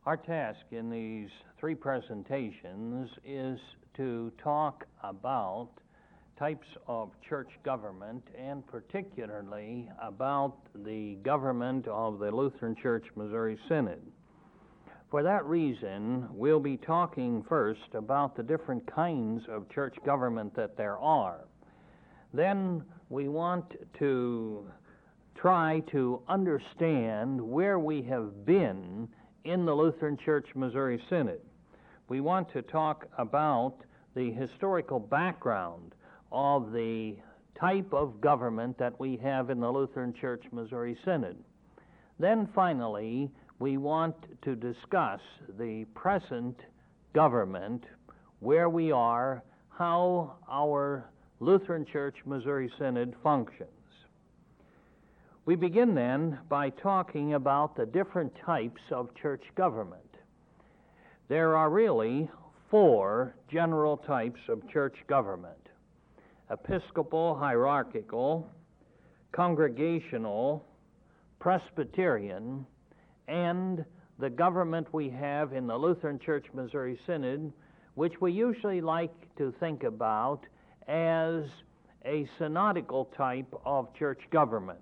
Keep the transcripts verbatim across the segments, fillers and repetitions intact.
Our task in these three presentations is to talk about types of church government, and particularly about the government of the Lutheran Church Missouri Synod. For that reason, we'll be talking first about the different kinds of church government that there are. Then we want to try to understand where we have been in the Lutheran Church Missouri Synod. We want to talk about the historical background of the type of government that we have in the Lutheran Church Missouri Synod. Then finally, we want to discuss the present government, where we are, how our Lutheran Church Missouri Synod functions. We begin then by talking about the different types of church government. There are really four general types of church government: Episcopal, hierarchical, congregational, Presbyterian, and the government we have in the Lutheran Church Missouri Synod, which we usually like to think about as a synodical type of church government.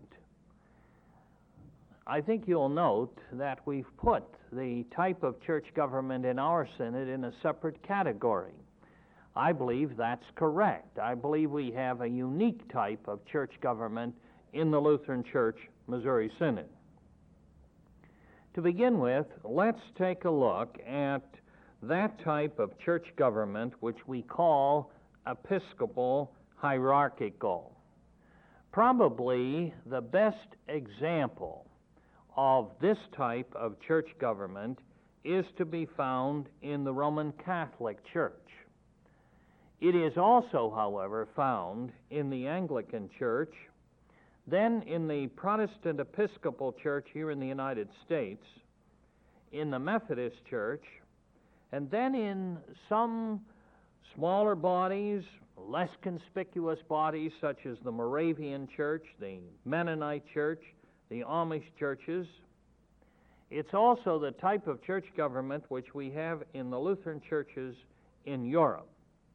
I think you'll note that we've put the type of church government in our synod in a separate category. I believe that's correct. I believe we have a unique type of church government in the Lutheran Church Missouri Synod. To begin with, let's take a look at that type of church government which we call Episcopal hierarchical. Probably the best example of this type of church government is to be found in the Roman Catholic Church. It is also, however, found in the Anglican Church, then in the Protestant Episcopal Church here in the United States, in the Methodist Church, and then in some smaller bodies, less conspicuous bodies, such as the Moravian Church, the Mennonite Church, the Amish churches. It's also the type of church government which we have in the Lutheran churches in Europe.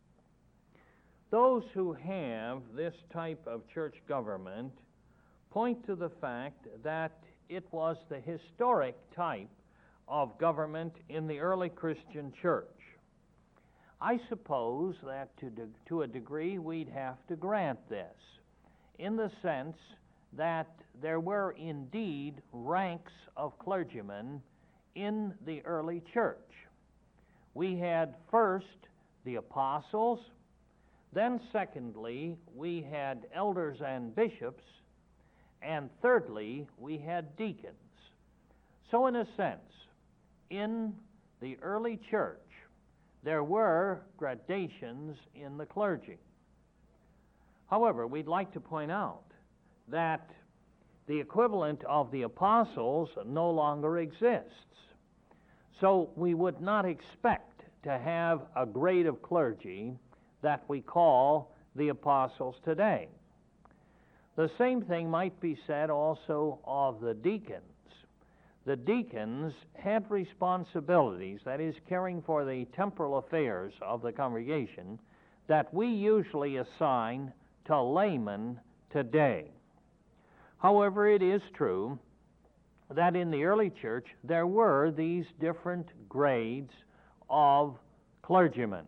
Those who have this type of church government point to the fact that it was the historic type of government in the early Christian church. I suppose that to, de- to a degree we'd have to grant this, in the sense that there were indeed ranks of clergymen in the early church. We had first the apostles, then secondly we had elders and bishops, and thirdly we had deacons. So in a sense, in the early church, there were gradations in the clergy. However, we'd like to point out that the equivalent of the apostles no longer exists. So we would not expect to have a grade of clergy that we call the apostles today. The same thing might be said also of the deacons. The deacons had responsibilities, that is, caring for the temporal affairs of the congregation, that we usually assign to laymen today. However, it is true that in the early church there were these different grades of clergymen.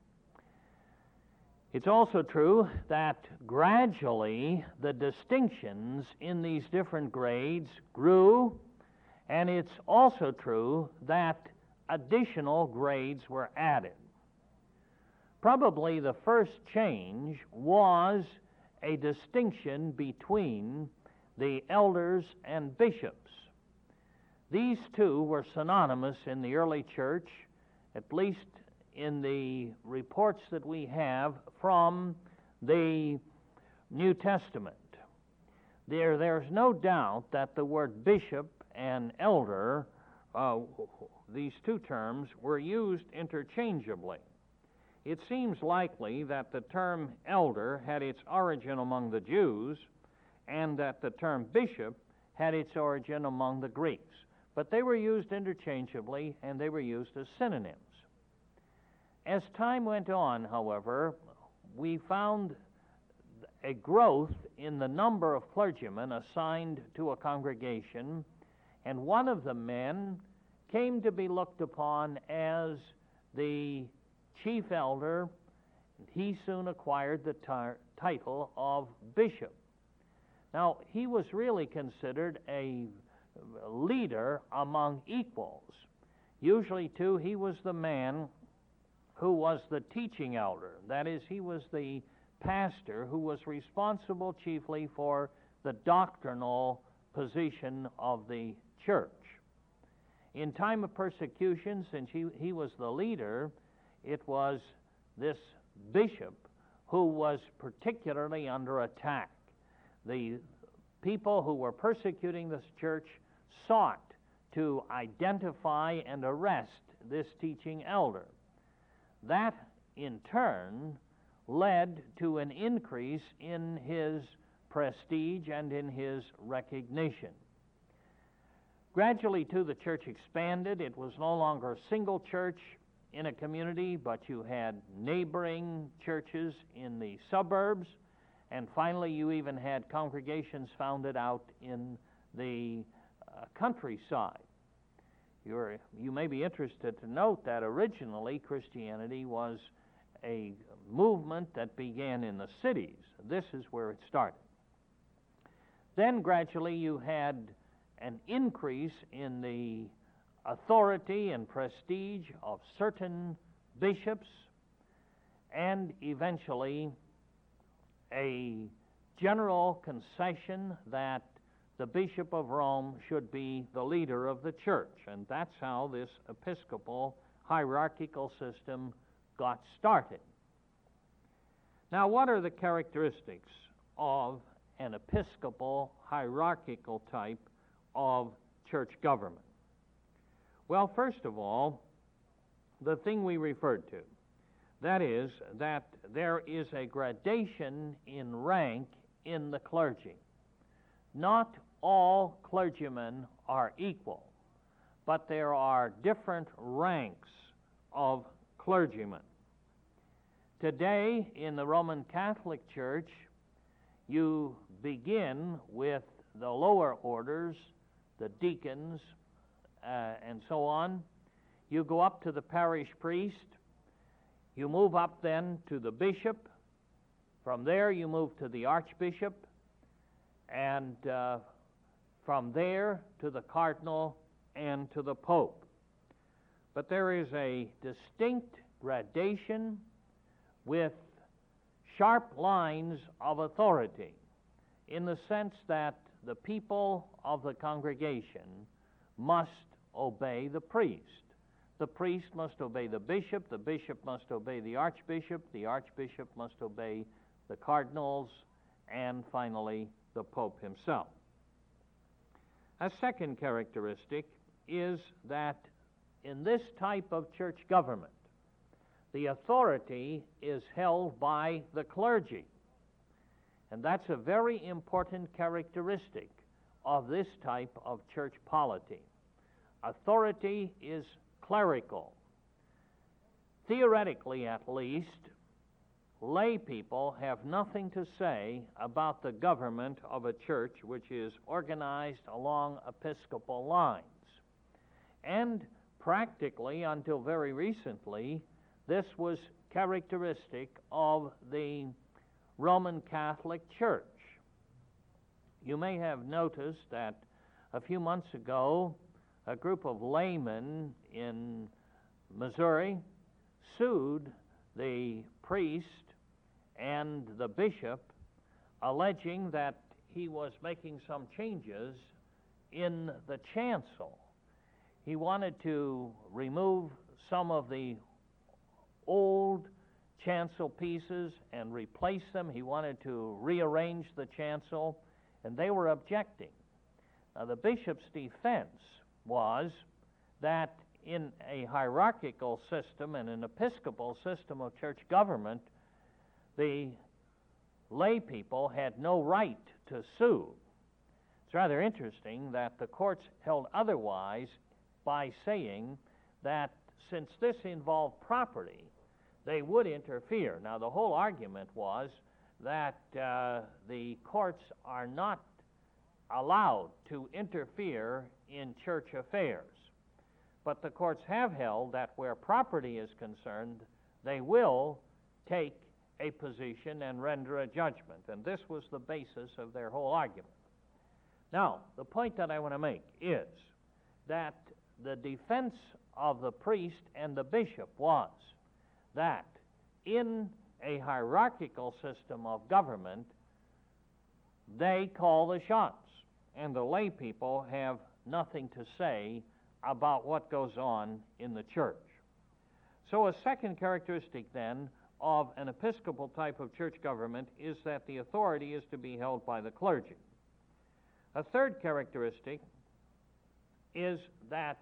It's also true that gradually the distinctions in these different grades grew, and it's also true that additional grades were added. Probably the first change was a distinction between the elders and bishops. These two were synonymous in the early church, at least in the reports that we have from the New Testament. There, there's no doubt that the word bishop and elder, uh, these two terms, were used interchangeably. It seems likely that the term elder had its origin among the Jews, and that the term bishop had its origin among the Greeks. but they were used interchangeably and they were used as synonyms. As time went on, however, we found a growth in the number of clergymen assigned to a congregation, and one of the men came to be looked upon as the chief elder. He soon acquired the tar- title of bishop. Now, he was really considered a leader among equals. Usually, too, he was the man who was the teaching elder. That is, he was the pastor who was responsible chiefly for the doctrinal position of the church. In time of persecution, since he, he was the leader, it was this bishop who was particularly under attack. The people who were persecuting this church sought to identify and arrest this teaching elder. That, in turn, led to an increase in his prestige and in his recognition. Gradually, too, the church expanded. It was no longer a single church in a community, but you had neighboring churches in the suburbs, and finally you even had congregations founded out in the uh, countryside. You're, you may be interested to note that originally Christianity was a movement that began in the cities. This is where it started. Then gradually you had an increase in the authority and prestige of certain bishops, and eventually a general concession that the Bishop of Rome should be the leader of the church. And that's how this episcopal hierarchical system got started. Now, what are the characteristics of an episcopal hierarchical type of church government? Well, first of all, the thing we referred to, that is, that there is a gradation in rank in the clergy. Not all clergymen are equal, but there are different ranks of clergymen. Today, in the Roman Catholic Church, you begin with the lower orders, the deacons, uh, and so on. You go up to the parish priest. You move up then to the bishop. From there, you move to the archbishop. And uh, from there to the cardinal and to the pope. But there is a distinct gradation with sharp lines of authority, in the sense that the people of the congregation must obey the priest. The priest must obey the bishop, the bishop must obey the archbishop, the archbishop must obey the cardinals, and finally the Pope himself. A second characteristic is that in this type of church government, the authority is held by the clergy. And that's a very important characteristic of this type of church polity. Authority is clerical. Theoretically, at least, lay people have nothing to say about the government of a church which is organized along episcopal lines. And practically, until very recently, this was characteristic of the Roman Catholic Church. You may have noticed that a few months ago, a group of laymen in Missouri sued the priest and the bishop, alleging that he was making some changes in the chancel. He wanted to remove some of the old chancel pieces and replace them. He wanted to rearrange the chancel, and they were objecting. Now, the bishop's defense was that in a hierarchical system and an episcopal system of church government, the lay people had no right to sue. It's rather interesting that the courts held otherwise by saying that since this involved property, they would interfere. Now, the whole argument was that uh, the courts are not allowed to interfere in church affairs. But the courts have held that where property is concerned, they will take a position and render a judgment. And this was the basis of their whole argument. Now, the point that I want to make is that the defense of the priest and the bishop was that in a hierarchical system of government, they call the shots, and the lay people have nothing to say about what goes on in the church. So a second characteristic, then, of an Episcopal type of church government is that the authority is to be held by the clergy. A third characteristic is that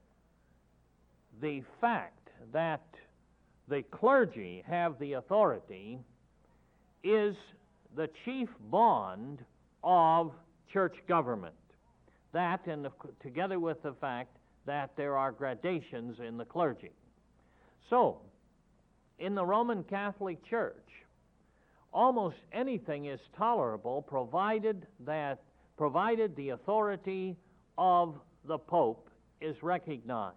the fact that the clergy have the authority is the chief bond of church government. That, and the, together with the fact that there are gradations in the clergy. So, in the Roman Catholic Church, almost anything is tolerable provided that provided the authority of the Pope is recognized.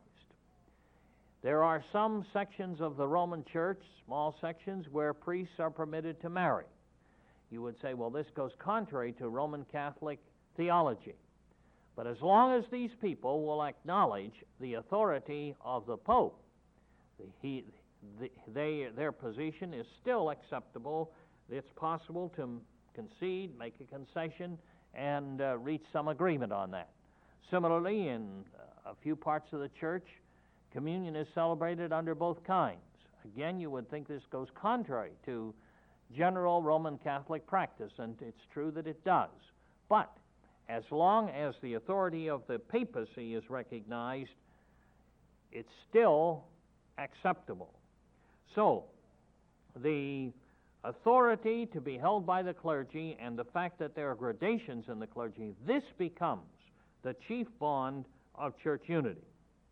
There are some sections of the Roman Church, small sections, where priests are permitted to marry. You would say, well, this goes contrary to Roman Catholic theology. But as long as these people will acknowledge the authority of the Pope, the, he, the, they, their position is still acceptable. It's possible to concede, make a concession, and uh, reach some agreement on that. Similarly, in a few parts of the church, communion is celebrated under both kinds. Again, you would think this goes contrary to general Roman Catholic practice, and it's true that it does. But as long as the authority of the papacy is recognized, it's still acceptable. So, the authority to be held by the clergy and the fact that there are gradations in the clergy, this becomes the chief bond of church unity.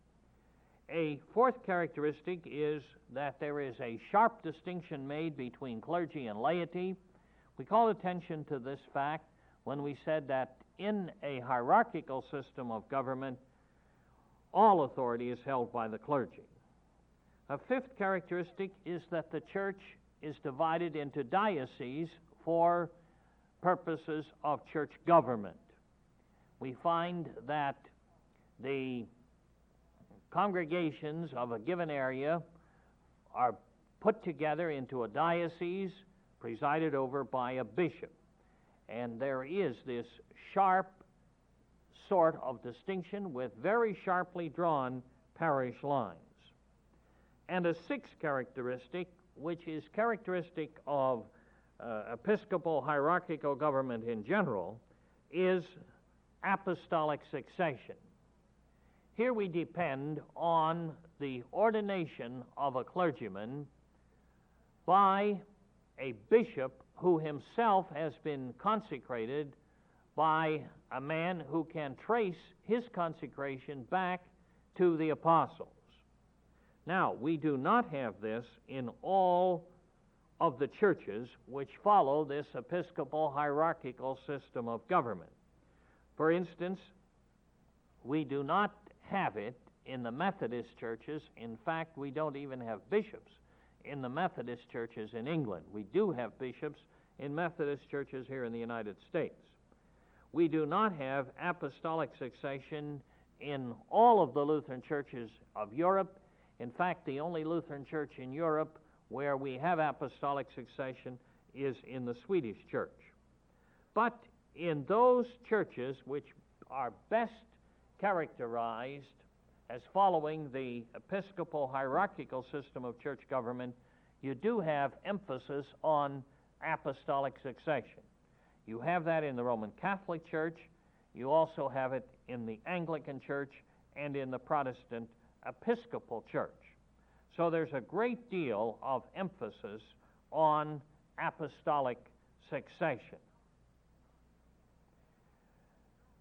A fourth characteristic is that there is a sharp distinction made between clergy and laity. We call attention to this fact when we said that in a hierarchical system of government, all authority is held by the clergy. A fifth characteristic is that the church is divided into dioceses for purposes of church government. We find that the congregations of a given area are put together into a diocese presided over by a bishop. And there is this sharp sort of distinction with very sharply drawn parish lines. And a sixth characteristic, which is characteristic of uh, Episcopal hierarchical government in general, is apostolic succession. Here we depend on the ordination of a clergyman by a bishop who himself has been consecrated by a man who can trace his consecration back to the apostles. Now, we do not have this in all of the churches which follow this Episcopal hierarchical system of government. For instance, we do not have it in the Methodist churches. In fact, we don't even have bishops in the Methodist churches in England. We do have bishops in Methodist churches here in the United States. We do not have apostolic succession in all of the Lutheran churches of Europe. In fact, the only Lutheran church in Europe where we have apostolic succession is in the Swedish church. But in those churches which are best characterized as following the Episcopal hierarchical system of church government, you do have emphasis on apostolic succession. You have that in the Roman Catholic Church. You also have it in the Anglican Church and in the Protestant Episcopal Church. So there's a great deal of emphasis on apostolic succession.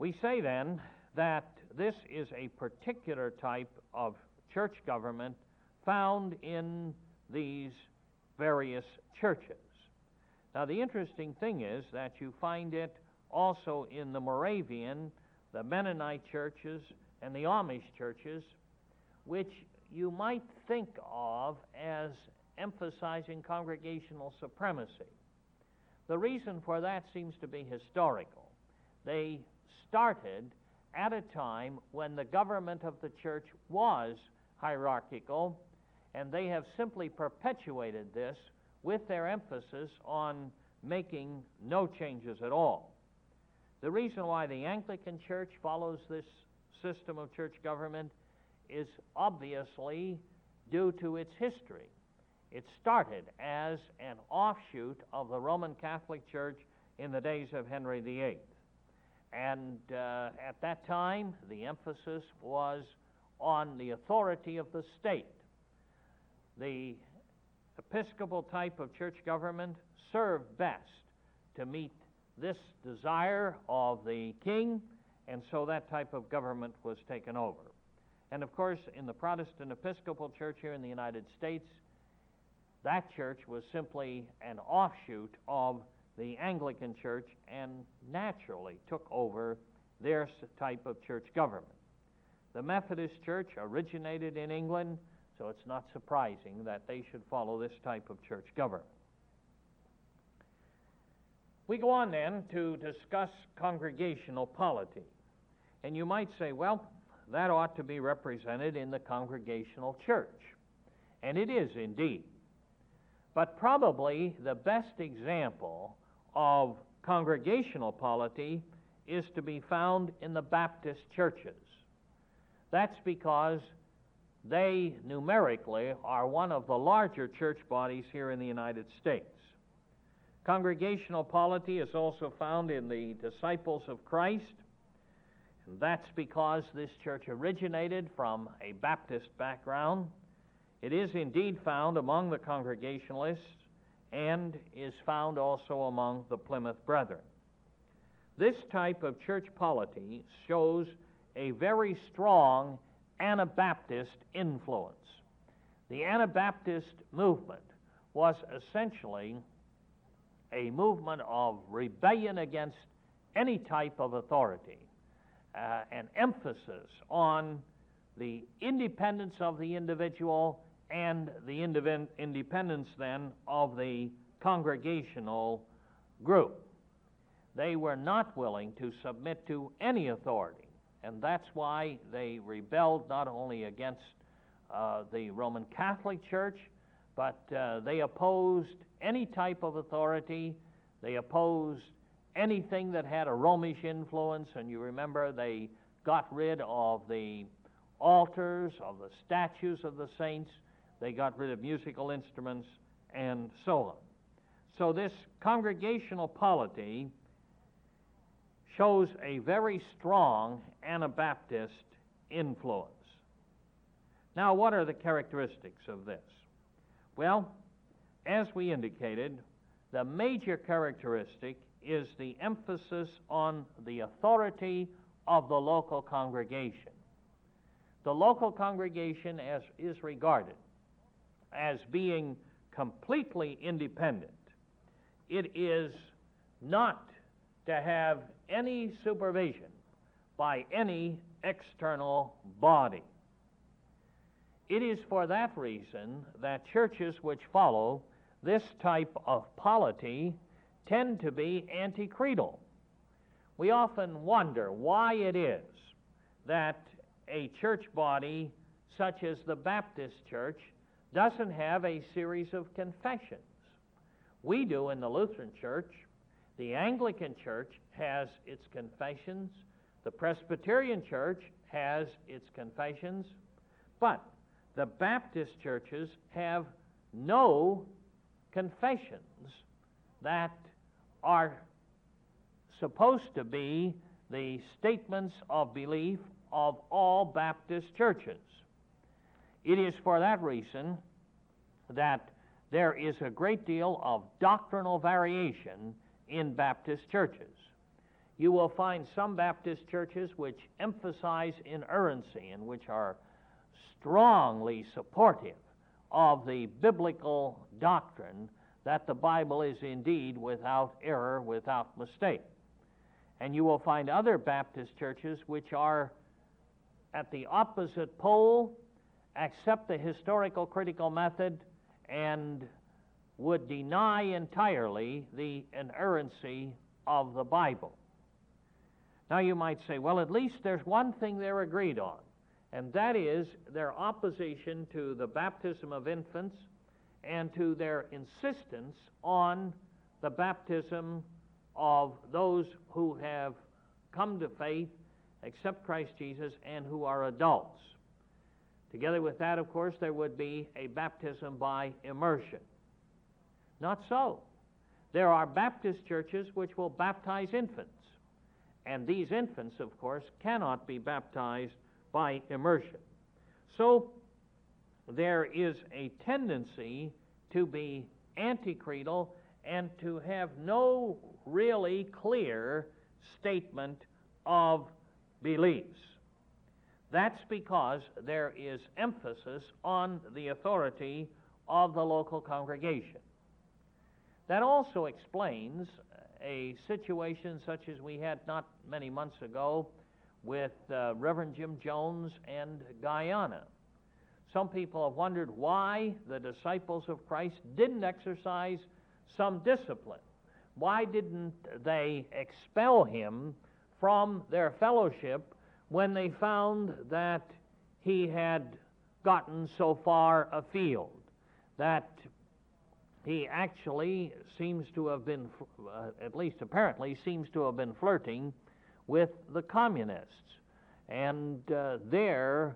We say then that this is a particular type of church government found in these various churches. Now, the interesting thing is that you find it also in the Moravian, the Mennonite churches, and the Amish churches, which you might think of as emphasizing congregational supremacy. The reason for that seems to be historical. They started at a time when the government of the church was hierarchical, and they have simply perpetuated this with their emphasis on making no changes at all. The reason why the Anglican Church follows this system of church government is obviously due to its history. It started as an offshoot of the Roman Catholic Church in the days of Henry the Eighth. And uh, at that time, the emphasis was on the authority of the state. The Episcopal type of church government served best to meet this desire of the king, and so that type of government was taken over. And of course, in the Protestant Episcopal Church here in the United States, that church was simply an offshoot of the Anglican Church and naturally took over their type of church government. The Methodist Church originated in England, so it's not surprising that they should follow this type of church government. We go on then to discuss congregational polity. And you might say, well, that ought to be represented in the Congregational Church. And it is indeed. But probably the best example of congregational polity is to be found in the Baptist churches. That's because they numerically are one of the larger church bodies here in the United States. Congregational polity is also found in the Disciples of Christ, and that's because this church originated from a Baptist background. It is indeed found among the Congregationalists and is found also among the Plymouth Brethren. This type of church polity shows a very strong Anabaptist influence. The Anabaptist movement was essentially a movement of rebellion against any type of authority, uh, an emphasis on the independence of the individual and the indiv- independence then of the congregational group. They were not willing to submit to any authority, and that's why they rebelled not only against uh, the Roman Catholic Church, but uh, they opposed any type of authority. They opposed anything that had a Romish influence, and you remember they got rid of the altars, of the statues of the saints. They got rid of musical instruments, and so on. So this congregational polity shows a very strong Anabaptist influence. Now, what are the characteristics of this? Well, as we indicated, the major characteristic is the emphasis on the authority of the local congregation. The local congregation as is regarded as being completely independent. It is not to have any supervision by any external body. It is for that reason that churches which follow this type of polity tend to be anti-creedal. We often wonder why it is that a church body such as the Baptist Church doesn't have a series of confessions. We do in the Lutheran Church. The Anglican Church has its confessions. The Presbyterian Church has its confessions. But the Baptist churches have no confessions that are supposed to be the statements of belief of all Baptist churches. It is for that reason that there is a great deal of doctrinal variation in Baptist churches. You will find some Baptist churches which emphasize inerrancy and which are strongly supportive of the biblical doctrine that the Bible is indeed without error, without mistake. And you will find other Baptist churches which are at the opposite pole, accept the historical critical method, and would deny entirely the inerrancy of the Bible. Now you might say, well, at least there's one thing they're agreed on, and that is their opposition to the baptism of infants and to their insistence on the baptism of those who have come to faith, accept Christ Jesus, and who are adults. Together with that, of course, there would be a baptism by immersion. Not so. There are Baptist churches which will baptize infants, and these infants, of course, cannot be baptized by immersion. So there is a tendency to be anticreedal and to have no really clear statement of beliefs. That's because there is emphasis on the authority of the local congregation. That also explains a situation such as we had not many months ago with uh, Reverend Jim Jones and Guyana. Some people have wondered why the disciples of Christ didn't exercise some discipline. Why didn't they expel him from their fellowship when they found that he had gotten so far afield, that he actually seems to have been, uh, at least apparently, seems to have been flirting with the communists and uh, their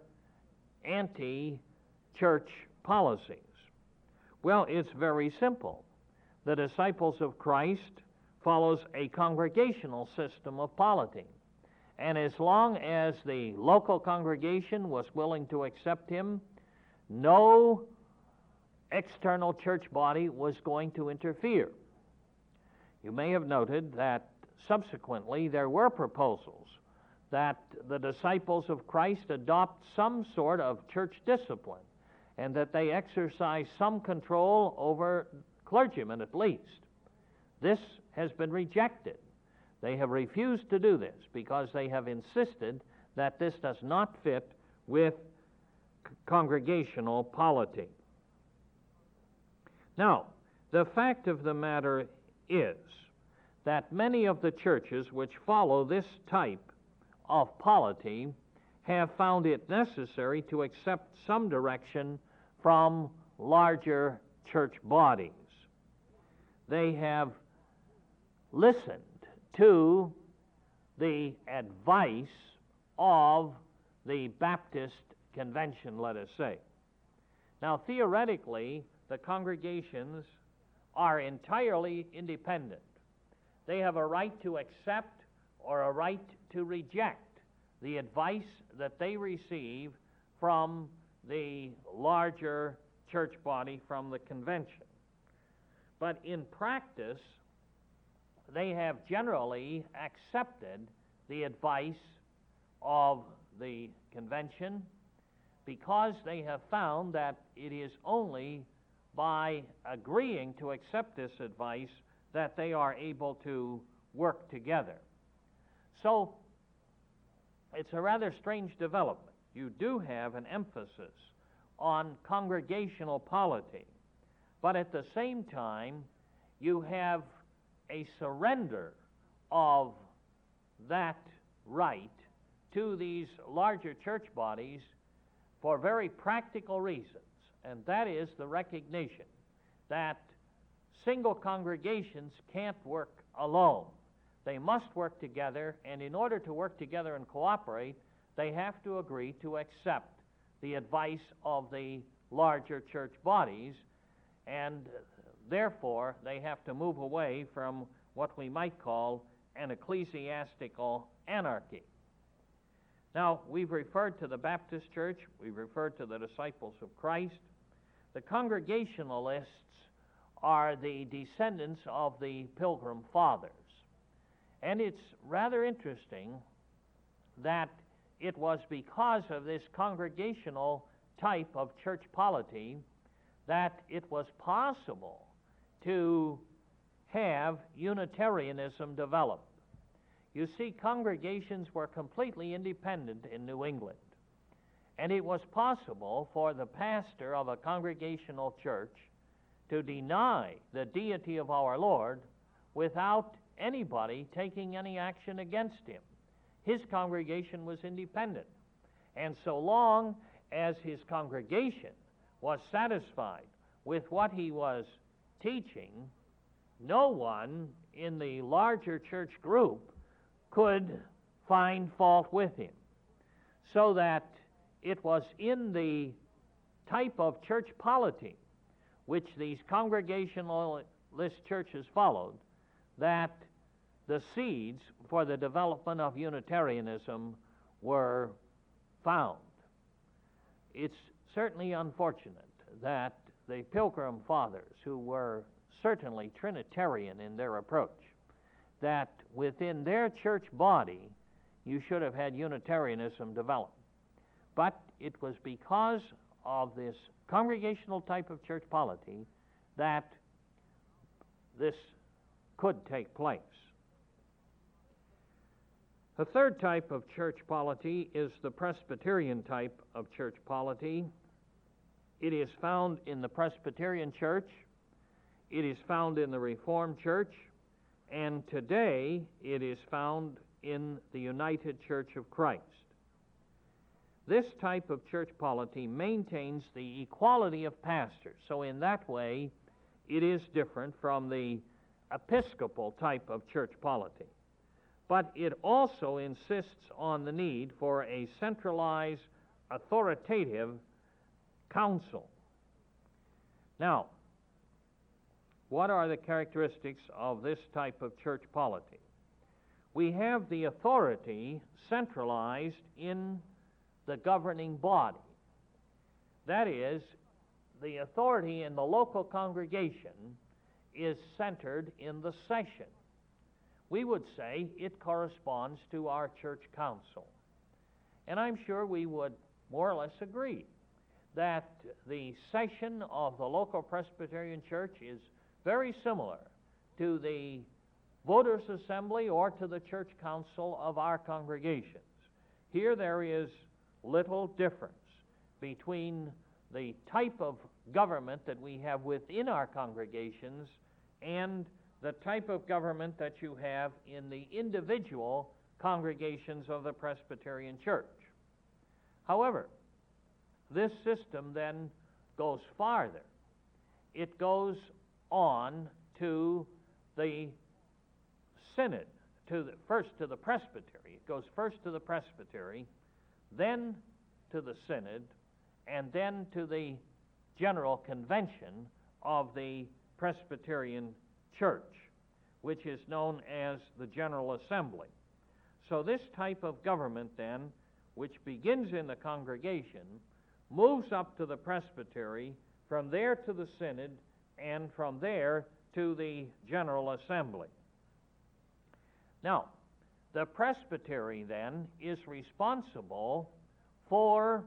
anti-church policies? Well, it's very simple. The disciples of Christ follows a congregational system of polity. And as long as the local congregation was willing to accept him, no external church body was going to interfere. You may have noted that subsequently there were proposals that the disciples of Christ adopt some sort of church discipline and that they exercise some control over clergymen at least. This has been rejected. They have refused to do this because they have insisted that this does not fit with c- congregational polity. Now, the fact of the matter is that many of the churches which follow this type of polity have found it necessary to accept some direction from larger church bodies. They have listened to the advice of the Baptist convention, let us say. Now, theoretically, the congregations are entirely independent. They have a right to accept or a right to reject the advice that they receive from the larger church body, from the convention. But in practice, they have generally accepted the advice of the convention because they have found that it is only by agreeing to accept this advice that they are able to work together. So it's a rather strange development. You do have an emphasis on congregational polity, but at the same time you have a surrender of that right to these larger church bodies for very practical reasons, and that is the recognition that single congregations can't work alone. They must work together, and in order to work together and cooperate, they have to agree to accept the advice of the larger church bodies, and therefore they have to move away from what we might call an ecclesiastical anarchy. Now, we've referred to the Baptist Church, we've referred to the disciples of Christ. The Congregationalists are the descendants of the Pilgrim Fathers. And it's rather interesting that it was because of this congregational type of church polity that it was possible to have Unitarianism develop. You see, congregations were completely independent in New England, and it was possible for the pastor of a congregational church to deny the deity of our Lord without anybody taking any action against him. His congregation was independent, and so long as his congregation was satisfied with what he was teaching, no one in the larger church group could find fault with him. So that it was in the type of church polity which these congregationalist churches followed that the seeds for the development of Unitarianism were found. It's certainly unfortunate that the Pilgrim Fathers, who were certainly Trinitarian in their approach, that within their church body you should have had Unitarianism develop. But it was because of this congregational type of church polity that this could take place. The third type of church polity is the Presbyterian type of church polity. It is found in the Presbyterian Church, it is found in the Reformed Church, and today it is found in the United Church of Christ. This type of church polity maintains the equality of pastors, so in that way it is different from the Episcopal type of church polity. But it also insists on the need for a centralized, authoritative council. Now, what are the characteristics of this type of church polity? We have the authority centralized in the governing body. That is, the authority in the local congregation is centered in the session. We would say it corresponds to our church council. And I'm sure we would more or less agree that the session of the local Presbyterian church is very similar to the voters' assembly or to the church council of our congregations. Here there is little difference between the type of government that we have within our congregations and the type of government that you have in the individual congregations of the Presbyterian Church. However, this system then goes farther. It goes on to the synod, to the, first to the presbytery. It goes first to the presbytery, then to the synod, and then to the general convention of the Presbyterian Church, which is known as the General Assembly. So this type of government then, which begins in the congregation, moves up to the presbytery, from there to the synod, and from there to the General Assembly. Now, the presbytery then is responsible for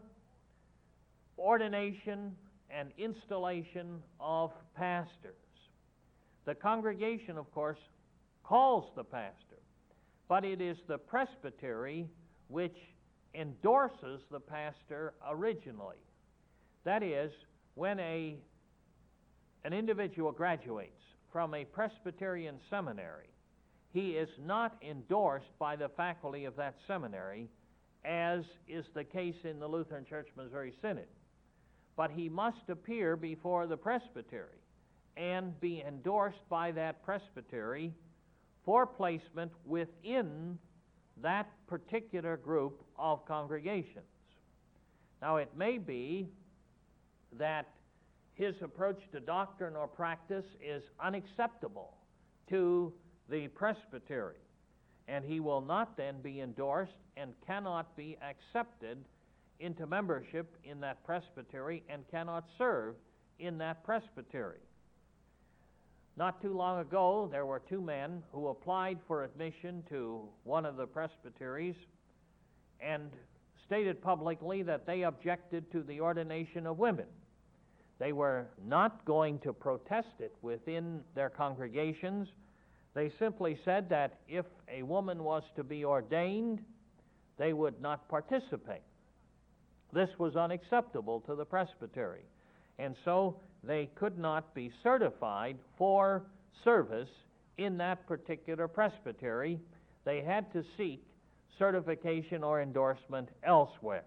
ordination and installation of pastors. The congregation, of course, calls the pastor, but it is the presbytery which endorses the pastor originally. That is, when a, an individual graduates from a Presbyterian seminary, he is not endorsed by the faculty of that seminary, as is the case in the Lutheran Church Missouri Synod. But he must appear before the presbytery and be endorsed by that presbytery for placement within that particular group of congregations. Now, it may be that his approach to doctrine or practice is unacceptable to the presbytery, and he will not then be endorsed and cannot be accepted into membership in that presbytery and cannot serve in that presbytery. Not too long ago, there were two men who applied for admission to one of the presbyteries and stated publicly that they objected to the ordination of women. They were not going to protest it within their congregations. They simply said that if a woman was to be ordained, they would not participate. This was unacceptable to the presbytery, and so they could not be certified for service in that particular presbytery. They had to seek certification or endorsement elsewhere.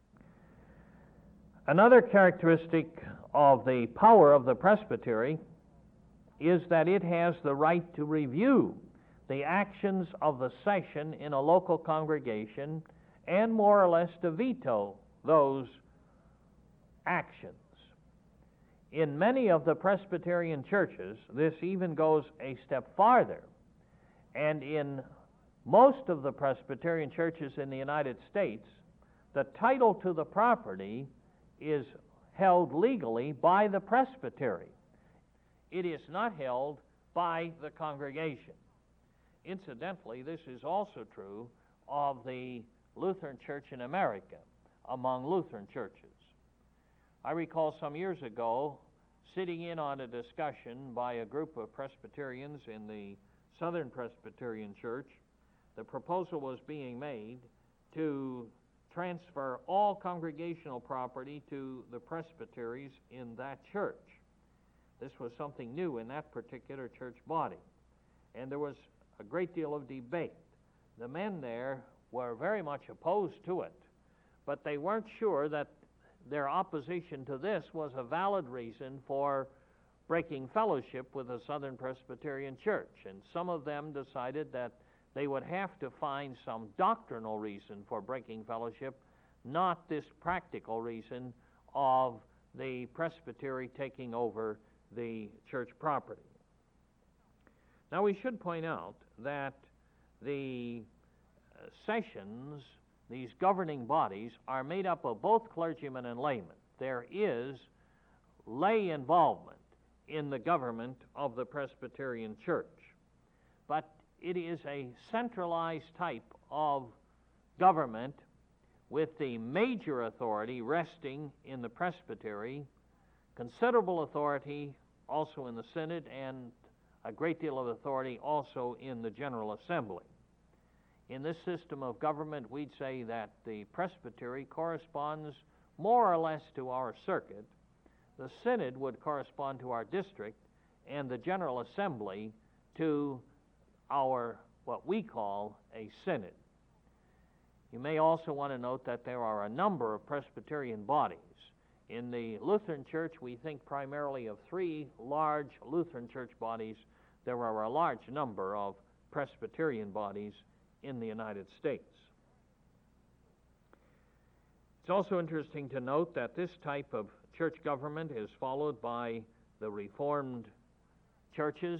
Another characteristic of the power of the presbytery is that it has the right to review the actions of the session in a local congregation and more or less to veto those actions. In many of the Presbyterian churches, this even goes a step farther, and in most of the Presbyterian churches in the United States, the title to the property is held legally by the presbytery. It is not held by the congregation. Incidentally, this is also true of the Lutheran Church in America, among Lutheran churches. I recall some years ago sitting in on a discussion by a group of Presbyterians in the Southern Presbyterian Church. The proposal was being made to transfer all congregational property to the presbyteries in that church. This was something new in that particular church body, and there was a great deal of debate. The men there were very much opposed to it, but they weren't sure that their opposition to this was a valid reason for breaking fellowship with the Southern Presbyterian Church, and some of them decided that they would have to find some doctrinal reason for breaking fellowship, not this practical reason of the presbytery taking over the church property. Now, we should point out that the uh, sessions, these governing bodies, are made up of both clergymen and laymen. There is lay involvement in the government of the Presbyterian Church, but it is a centralized type of government with the major authority resting in the presbytery, considerable authority also in the synod, and a great deal of authority also in the General Assembly. In this system of government, we'd say that the presbytery corresponds more or less to our circuit, the synod would correspond to our district, and the General Assembly to our, what we call, a synod. You may also want to note that there are a number of Presbyterian bodies. In the Lutheran Church, we think primarily of three large Lutheran church bodies. There are a large number of Presbyterian bodies in the United States. It's also interesting to note that this type of church government is followed by the Reformed churches.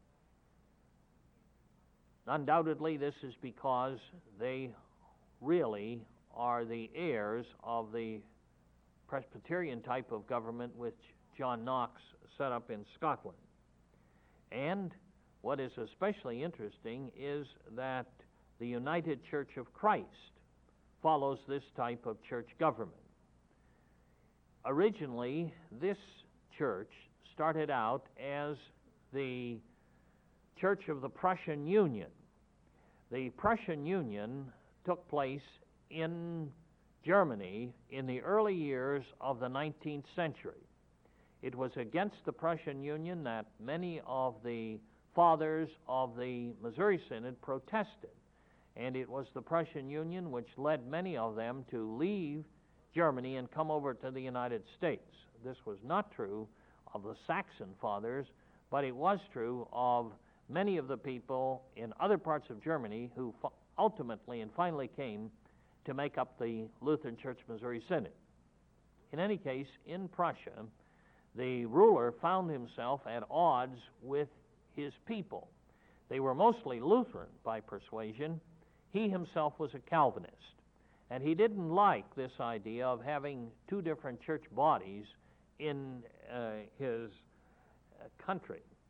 Undoubtedly, this is because they really are the heirs of the Presbyterian type of government which John Knox set up in Scotland. And what is especially interesting is that the United Church of Christ follows this type of church government. Originally, this church started out as the Church of the Prussian Union. The Prussian Union took place in Germany in the early years of the nineteenth century. It was against the Prussian Union that many of the fathers of the Missouri Synod protested, and it was the Prussian Union which led many of them to leave Germany and come over to the United States. This was not true of the Saxon fathers, but it was true of many of the people in other parts of Germany who ultimately and finally came to make up the Lutheran Church Missouri Synod. In any case, in Prussia, the ruler found himself at odds with his people. They were mostly Lutheran by persuasion. He himself was a Calvinist, and he didn't like this idea of having two different church bodies in uh, his uh, country.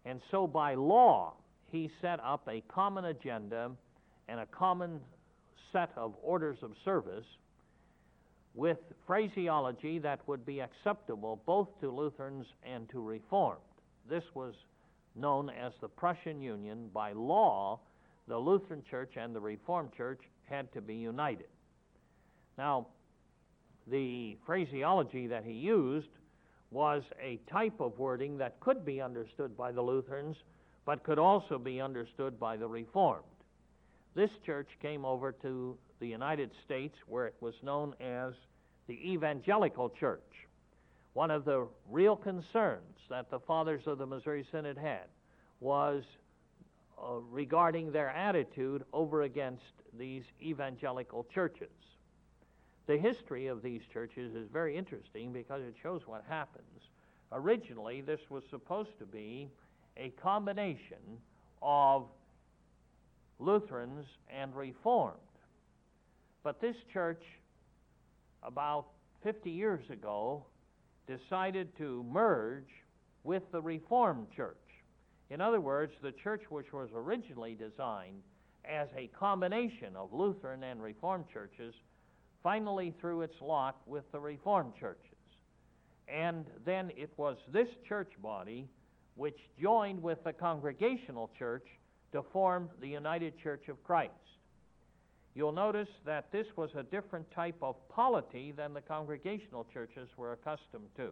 And so by law, he set up a common agenda and a common set of orders of service with phraseology that would be acceptable both to Lutherans and to Reformed. This was known as the Prussian Union. By law, the Lutheran Church and the Reformed Church had to be united. Now, the phraseology that he used was a type of wording that could be understood by the Lutherans, but could also be understood by the Reformed. This church came over to the United States, where it was known as the Evangelical Church. One of the real concerns that the fathers of the Missouri Synod had was uh, regarding their attitude over against these evangelical churches. The history of these churches is very interesting because it shows what happens. Originally, this was supposed to be a combination of Lutherans and Reformed. But this church, about fifty years ago, decided to merge with the Reformed Church. In other words, the church which was originally designed as a combination of Lutheran and Reformed churches finally threw its lot with the Reformed churches. And then it was this church body which joined with the Congregational Church to form the United Church of Christ. You'll notice that this was a different type of polity than the Congregational churches were accustomed to.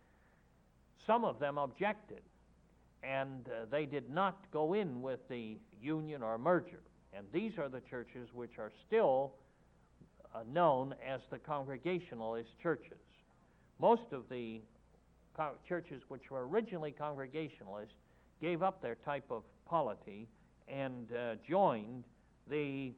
Some of them objected, and uh, they did not go in with the union or merger. And these are the churches which are still uh, known as the Congregationalist churches. Most of the co- churches which were originally Congregationalist gave up their type of polity and uh, joined the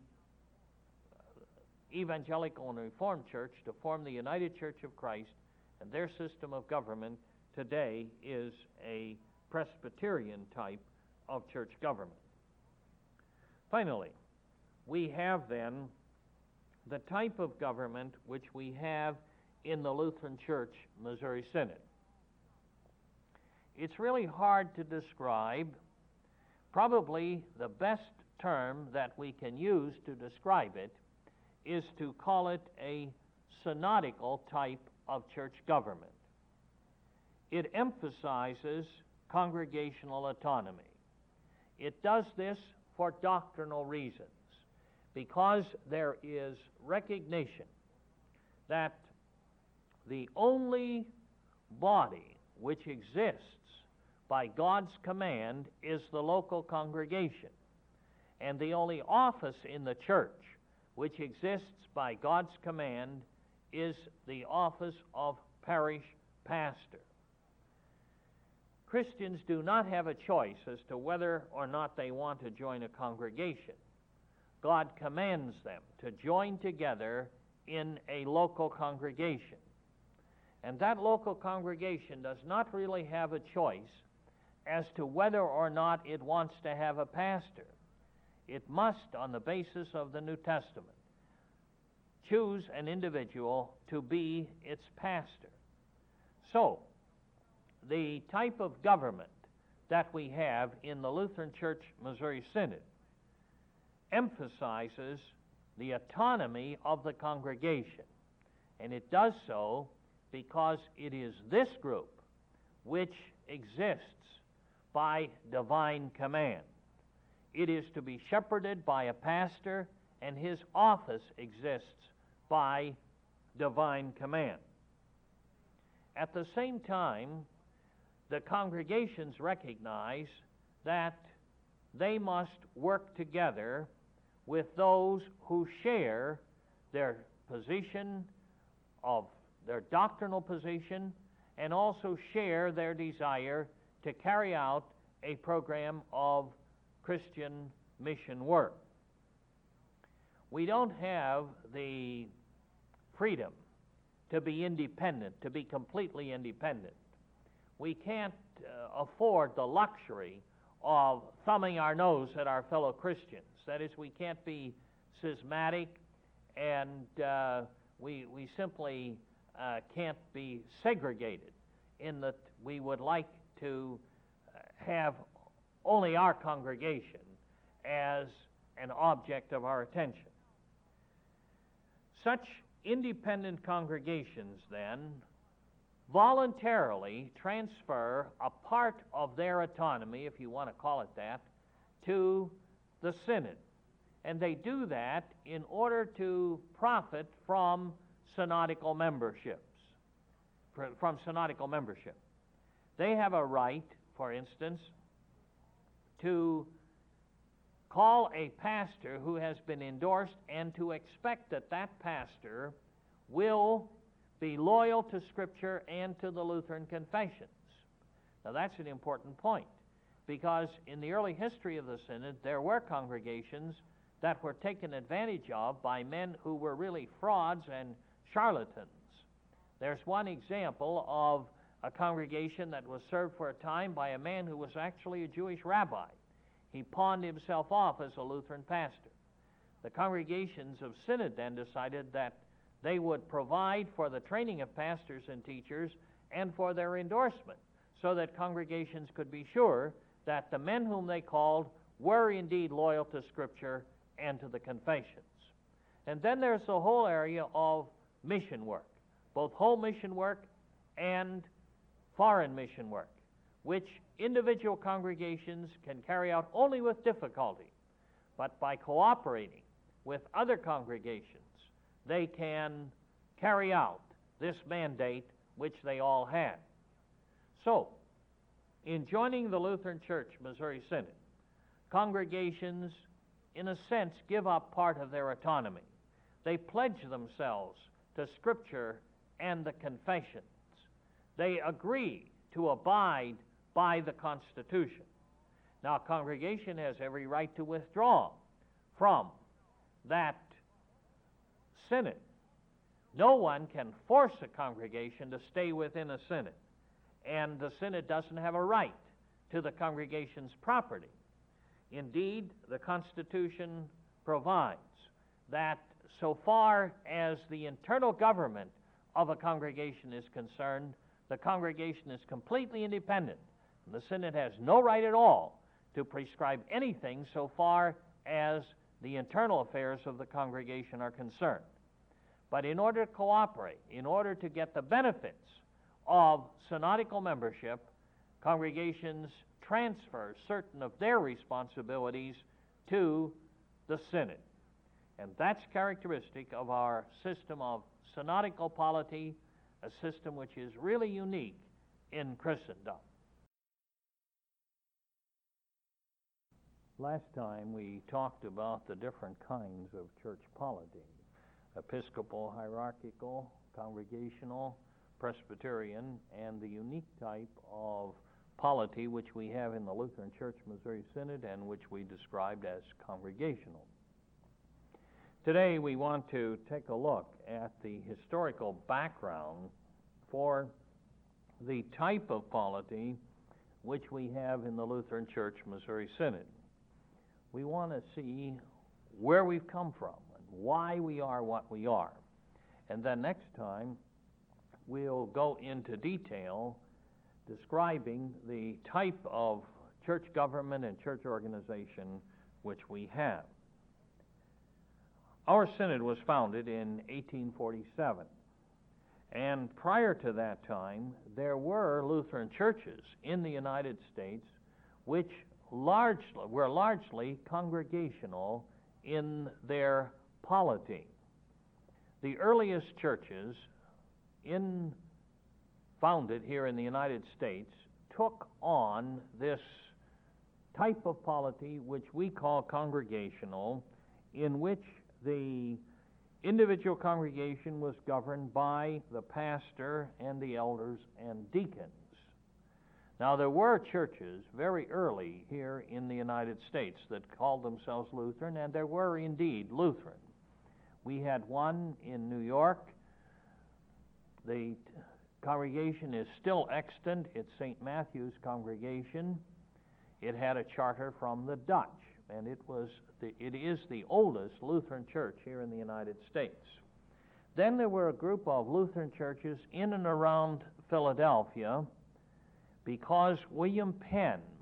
Evangelical and Reformed Church to form the United Church of Christ, and their system of government today is a Presbyterian type of church government. Finally, we have then the type of government which we have in the Lutheran Church Missouri Synod. It's really hard to describe. Probably the best term that we can use to describe it is to call it a synodical type of church government. It emphasizes congregational autonomy. It does this for doctrinal reasons, because there is recognition that the only body which exists by God's command is the local congregation, and the only office in the church which exists by God's command is the office of parish pastor. Christians do not have a choice as to whether or not they want to join a congregation. God commands them to join together in a local congregation. And that local congregation does not really have a choice as to whether or not it wants to have a pastor. It must, on the basis of the New Testament, choose an individual to be its pastor. So, the type of government that we have in the Lutheran Church Missouri Synod emphasizes the autonomy of the congregation, and it does so because it is this group which exists by divine command. It is to be shepherded by a pastor, and his office exists by divine command. At the same time, the congregations recognize that they must work together with those who share their position of their doctrinal position, and also share their desire to carry out a program of Christian mission work. We don't have the freedom to be independent, to be completely independent. We can't uh, afford the luxury of thumbing our nose at our fellow Christians. That is, we can't be schismatic, and uh, we, we simply uh, can't be segregated in that we would like to have only our congregation as an object of our attention. Such independent congregations, then, voluntarily transfer a part of their autonomy, if you want to call it that, to the synod. And they do that in order to profit from synodical memberships, from synodical membership. They have a right, for instance, to call a pastor who has been endorsed and to expect that that pastor will be loyal to Scripture and to the Lutheran confessions. Now that's an important point, because in the early history of the Synod, there were congregations that were taken advantage of by men who were really frauds and charlatans. There's one example of a congregation that was served for a time by a man who was actually a Jewish rabbi. He pawned himself off as a Lutheran pastor. The congregations of Synod then decided that they would provide for the training of pastors and teachers and for their endorsement, so that congregations could be sure that the men whom they called were indeed loyal to Scripture and to the confessions. And then there's the whole area of mission work, both home mission work and foreign mission work, which individual congregations can carry out only with difficulty, but by cooperating with other congregations, they can carry out this mandate which they all had. So, in joining the Lutheran Church Missouri Synod, congregations, in a sense, give up part of their autonomy. They pledge themselves to Scripture and the confessions. They agree to abide by the Constitution. Now, a congregation has every right to withdraw from that synod. No one can force a congregation to stay within a synod, and the synod doesn't have a right to the congregation's property. Indeed, the Constitution provides that so far as the internal government of a congregation is concerned, the congregation is completely independent. The synod has no right at all to prescribe anything so far as the internal affairs of the congregation are concerned. But in order to cooperate, in order to get the benefits of synodical membership, congregations transfer certain of their responsibilities to the synod. And that's characteristic of our system of synodical polity, a system which is really unique in Christendom. Last time we talked about the different kinds of church polity: Episcopal, hierarchical, congregational, Presbyterian, and the unique type of polity which we have in the Lutheran Church Missouri Synod and which we described as congregational. Today we want to take a look at the historical background for the type of polity which we have in the Lutheran Church Missouri Synod. We want to see where we've come from and why we are what we are. And then next time we'll go into detail describing the type of church government and church organization which we have. Our synod was founded in eighteen forty-seven, and prior to that time there were Lutheran churches in the United States which largely were largely congregational in their polity. The earliest churches in founded here in the United States took on this type of polity which we call congregational, in which the individual congregation was governed by the pastor and the elders and deacons. Now, there were churches very early here in the United States that called themselves Lutheran, and there were indeed Lutheran. We had one in New York. The congregation is still extant. It's Saint Matthew's congregation. It had a charter from the Dutch, and it was the, it is the oldest Lutheran church here in the United States. Then there were a group of Lutheran churches in and around Philadelphia, because William Penn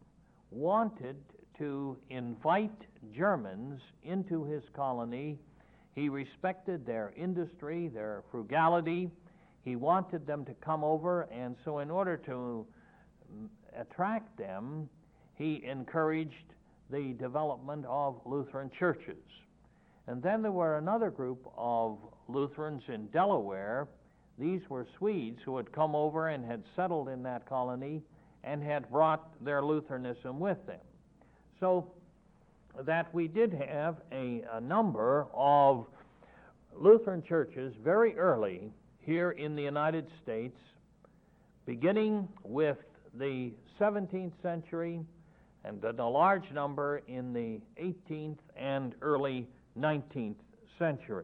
wanted to invite Germans into his colony. He respected their industry, their frugality. He wanted them to come over, and so in order to attract them, he encouraged the development of Lutheran churches. And then there were another group of Lutherans in Delaware. These were Swedes who had come over and had settled in that colony and had brought their Lutheranism with them. So that we did have a, a number of Lutheran churches very early here in the United States, beginning with the seventeenth century and then a large number in the eighteenth and early nineteenth century.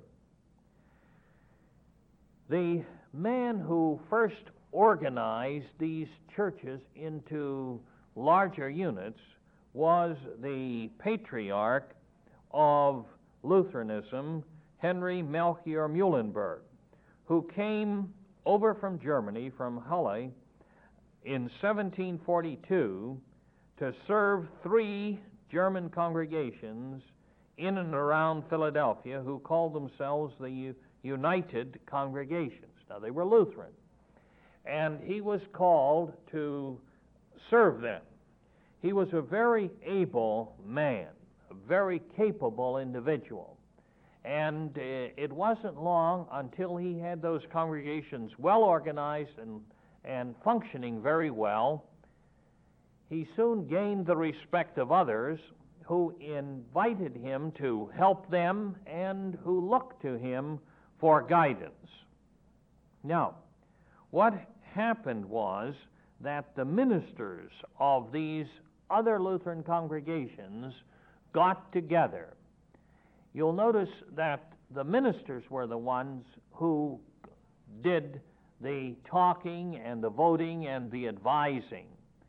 The man who first organized these churches into larger units was the patriarch of Lutheranism, Henry Melchior Muhlenberg, who came over from Germany, from Halle, in seventeen forty-two to serve three German congregations in and around Philadelphia who called themselves the United Congregations. Now, they were Lutheran, and he was called to serve them. He was a very able man, a very capable individual, and uh, it wasn't long until he had those congregations well organized and, and functioning very well. He soon gained the respect of others who invited him to help them and who looked to him for guidance. Now, what happened was that the ministers of these other Lutheran congregations got together. You'll notice that the ministers were the ones who did the talking and the voting and the advising.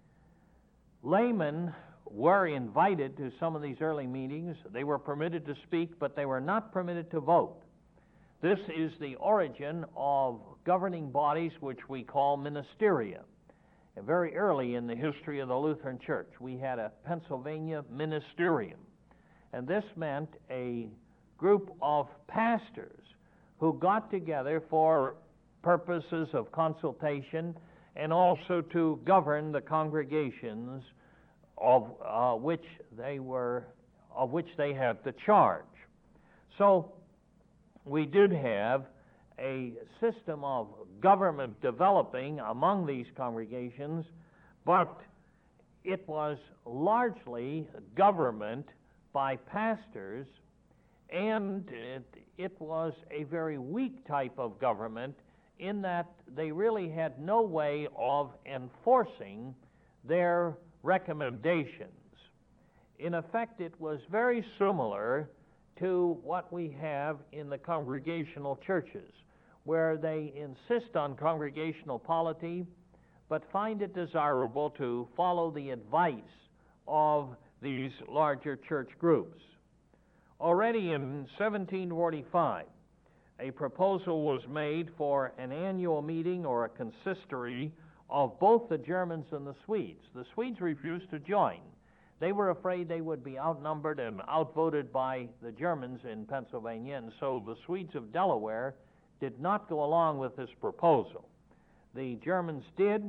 Laymen were invited to some of these early meetings. They were permitted to speak, but they were not permitted to vote. This is the origin of governing bodies which we call ministeria. And very early in the history of the Lutheran Church, we had a Pennsylvania ministerium. And this meant a group of pastors who got together for purposes of consultation and also to govern the congregations of uh, which they were, of which they had the charge. So we did have a system of government developing among these congregations, but it was largely government by pastors, and it, it was a very weak type of government in that they really had no way of enforcing their recommendations. In effect, it was very similar to what we have in the congregational churches, where they insist on congregational polity, but find it desirable to follow the advice of these larger church groups. Already in seventeen forty-five, a proposal was made for an annual meeting or a consistory of both the Germans and the Swedes. The Swedes refused to join. They were afraid they would be outnumbered and outvoted by the Germans in Pennsylvania, and so the Swedes of Delaware did not go along with this proposal. The Germans did.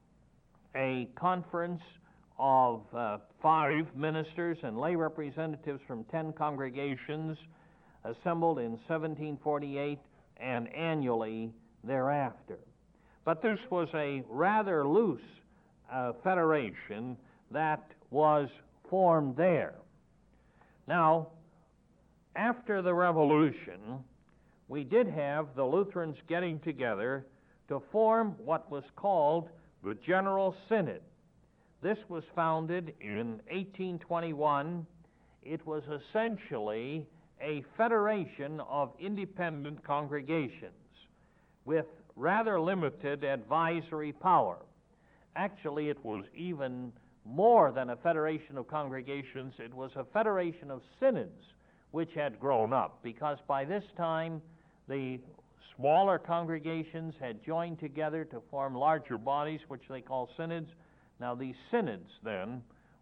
A conference of uh, five ministers and lay representatives from ten congregations assembled in seventeen forty-eight and annually thereafter. But this was a rather loose uh, federation that was formed there. Now, after the Revolution, we did have the Lutherans getting together to form what was called the General Synod. This was founded in eighteen twenty-one. It was essentially a federation of independent congregations with rather limited advisory power. Actually, it was even more than a federation of congregations. It was a federation of synods which had grown up, because by this time the smaller congregations had joined together to form larger bodies, which they call synods. Now, these synods then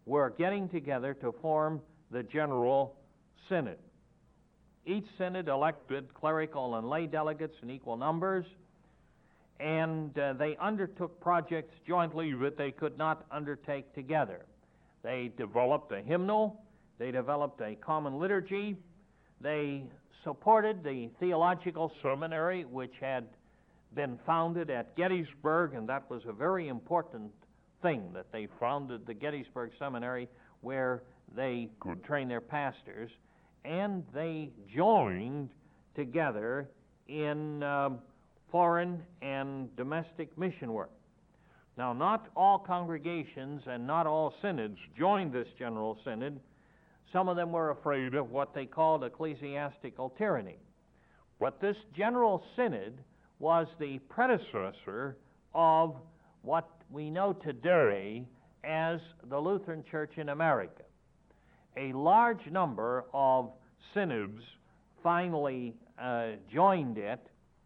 were getting together to form the General Synod. Each synod elected clerical and lay delegates in equal numbers, and uh, they undertook projects jointly that they could not undertake together. They developed a hymnal, they developed a common liturgy, they supported the theological seminary which had been founded at Gettysburg, and that was a very important thing, that they founded the Gettysburg Seminary where they could train their pastors, and they joined together in um, foreign and domestic mission work. Now, not all congregations and not all synods joined this General Synod. Some of them were afraid of what they called ecclesiastical tyranny. But this General Synod was the predecessor of what we know today as the Lutheran Church in America. A large number of synods finally uh, joined it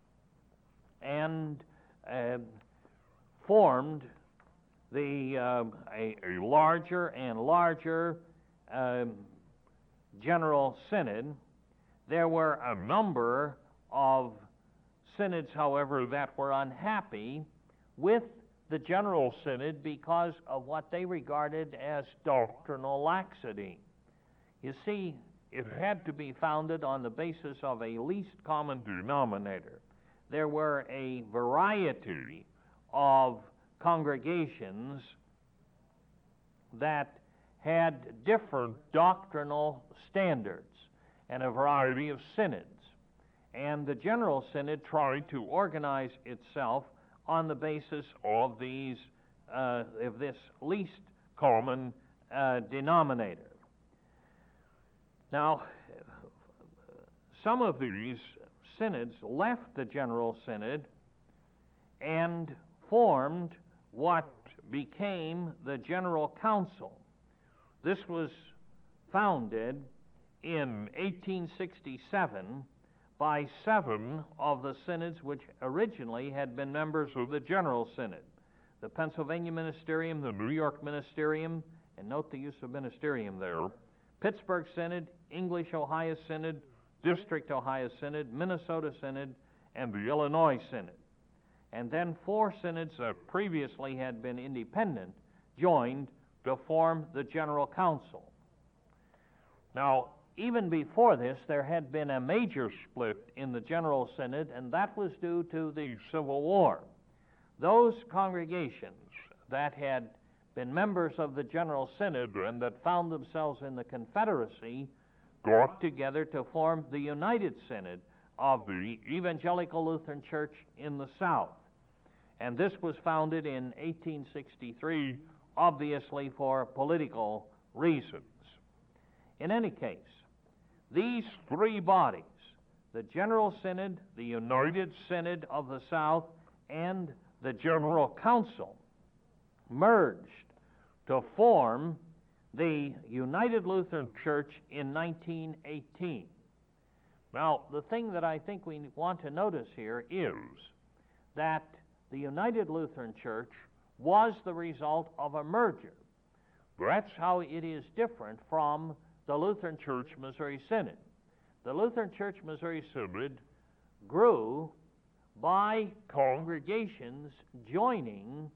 and uh, formed the uh, a, a larger and larger uh, General Synod. There were a number of synods, however, that were unhappy with the General Synod because of what they regarded as doctrinal laxity. You see, it had to be founded on the basis of a least common denominator. There were a variety of congregations that had different doctrinal standards and a variety of synods. And the General Synod tried to organize itself on the basis of these, uh, of this least common uh, denominator. Now, some of these synods left the General Synod and formed what became the General Council. This was founded in eighteen sixty-seven by seven of the synods which originally had been members of the General Synod: the Pennsylvania Ministerium, the New York Ministerium, and note the use of ministerium there, Pittsburgh Synod, English Ohio Synod, District Ohio Synod, Minnesota Synod, and the Illinois Synod. And then four synods that previously had been independent joined to form the General Council. Now, even before this, there had been a major split in the General Synod, and that was due to the Civil War. Those congregations that had been members of the General Synod and that found themselves in the Confederacy got together to form the United Synod of the Evangelical Lutheran Church in the South. And this was founded in eighteen sixty-three, obviously for political reasons. In any case, these three bodies, the General Synod, the United Synod of the South, and the General Council, merged to form the United Lutheran Church in nineteen eighteen. Now, the thing that I think we want to notice here is that the United Lutheran Church was the result of a merger. That's how it is different from the Lutheran Church Missouri Synod. The Lutheran Church Missouri Synod grew by congregations joining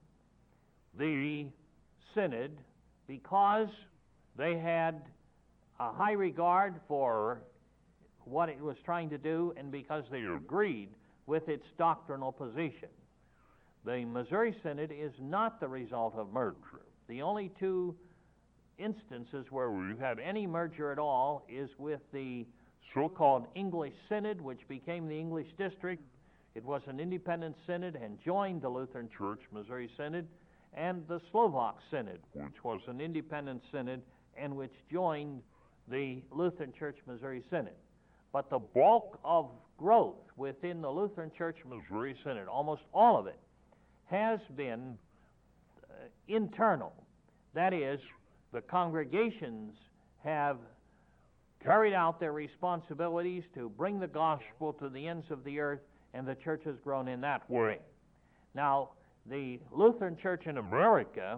the Synod because they had a high regard for what it was trying to do and because they agreed with its doctrinal position. The Missouri Synod is not the result of merger. The only two instances where we've had any merger at all is with the so-called English Synod, which became the English District. It was an independent synod and joined the Lutheran Church Missouri Synod, and the Slovak Synod, which was an independent synod and which joined the Lutheran Church Missouri Synod. But the bulk of growth within the Lutheran Church Missouri Synod, almost all of it, has been uh, internal. That is, the congregations have carried out their responsibilities to bring the gospel to the ends of the earth, and the church has grown in that way. Now, the Lutheran Church in America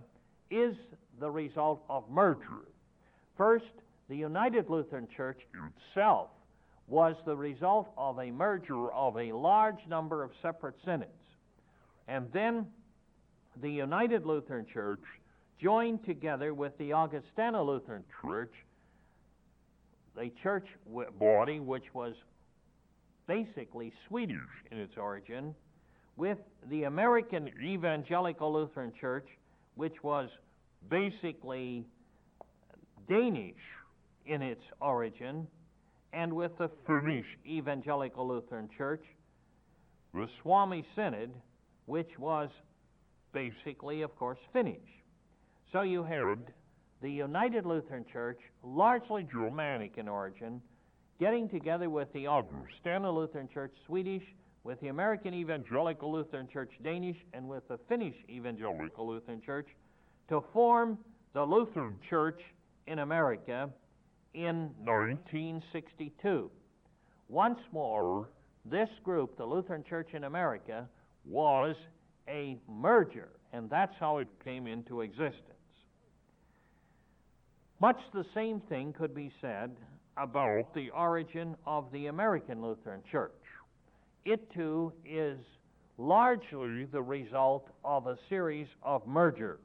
is the result of merger. First, the United Lutheran Church itself was the result of a merger of a large number of separate synods. And then the United Lutheran Church joined together with the Augustana Lutheran Church, a church body which was basically Swedish in its origin, with the American Evangelical Lutheran Church, which was basically Danish in its origin, and with the Finnish Evangelical Lutheran Church, the Suomi Synod, which was basically, of course, Finnish. So you had the United Lutheran Church, largely Germanic in origin, getting together with the Augustana Lutheran Church, Swedish, with the American Evangelical Lutheran Church, Danish, and with the Finnish Evangelical Lutheran Church, to form the Lutheran Church in America in nineteen sixty-two. Once more, this group, the Lutheran Church in America, was a merger, and that's how it came into existence. Much the same thing could be said about the origin of the American Lutheran Church. It too is largely the result of a series of mergers.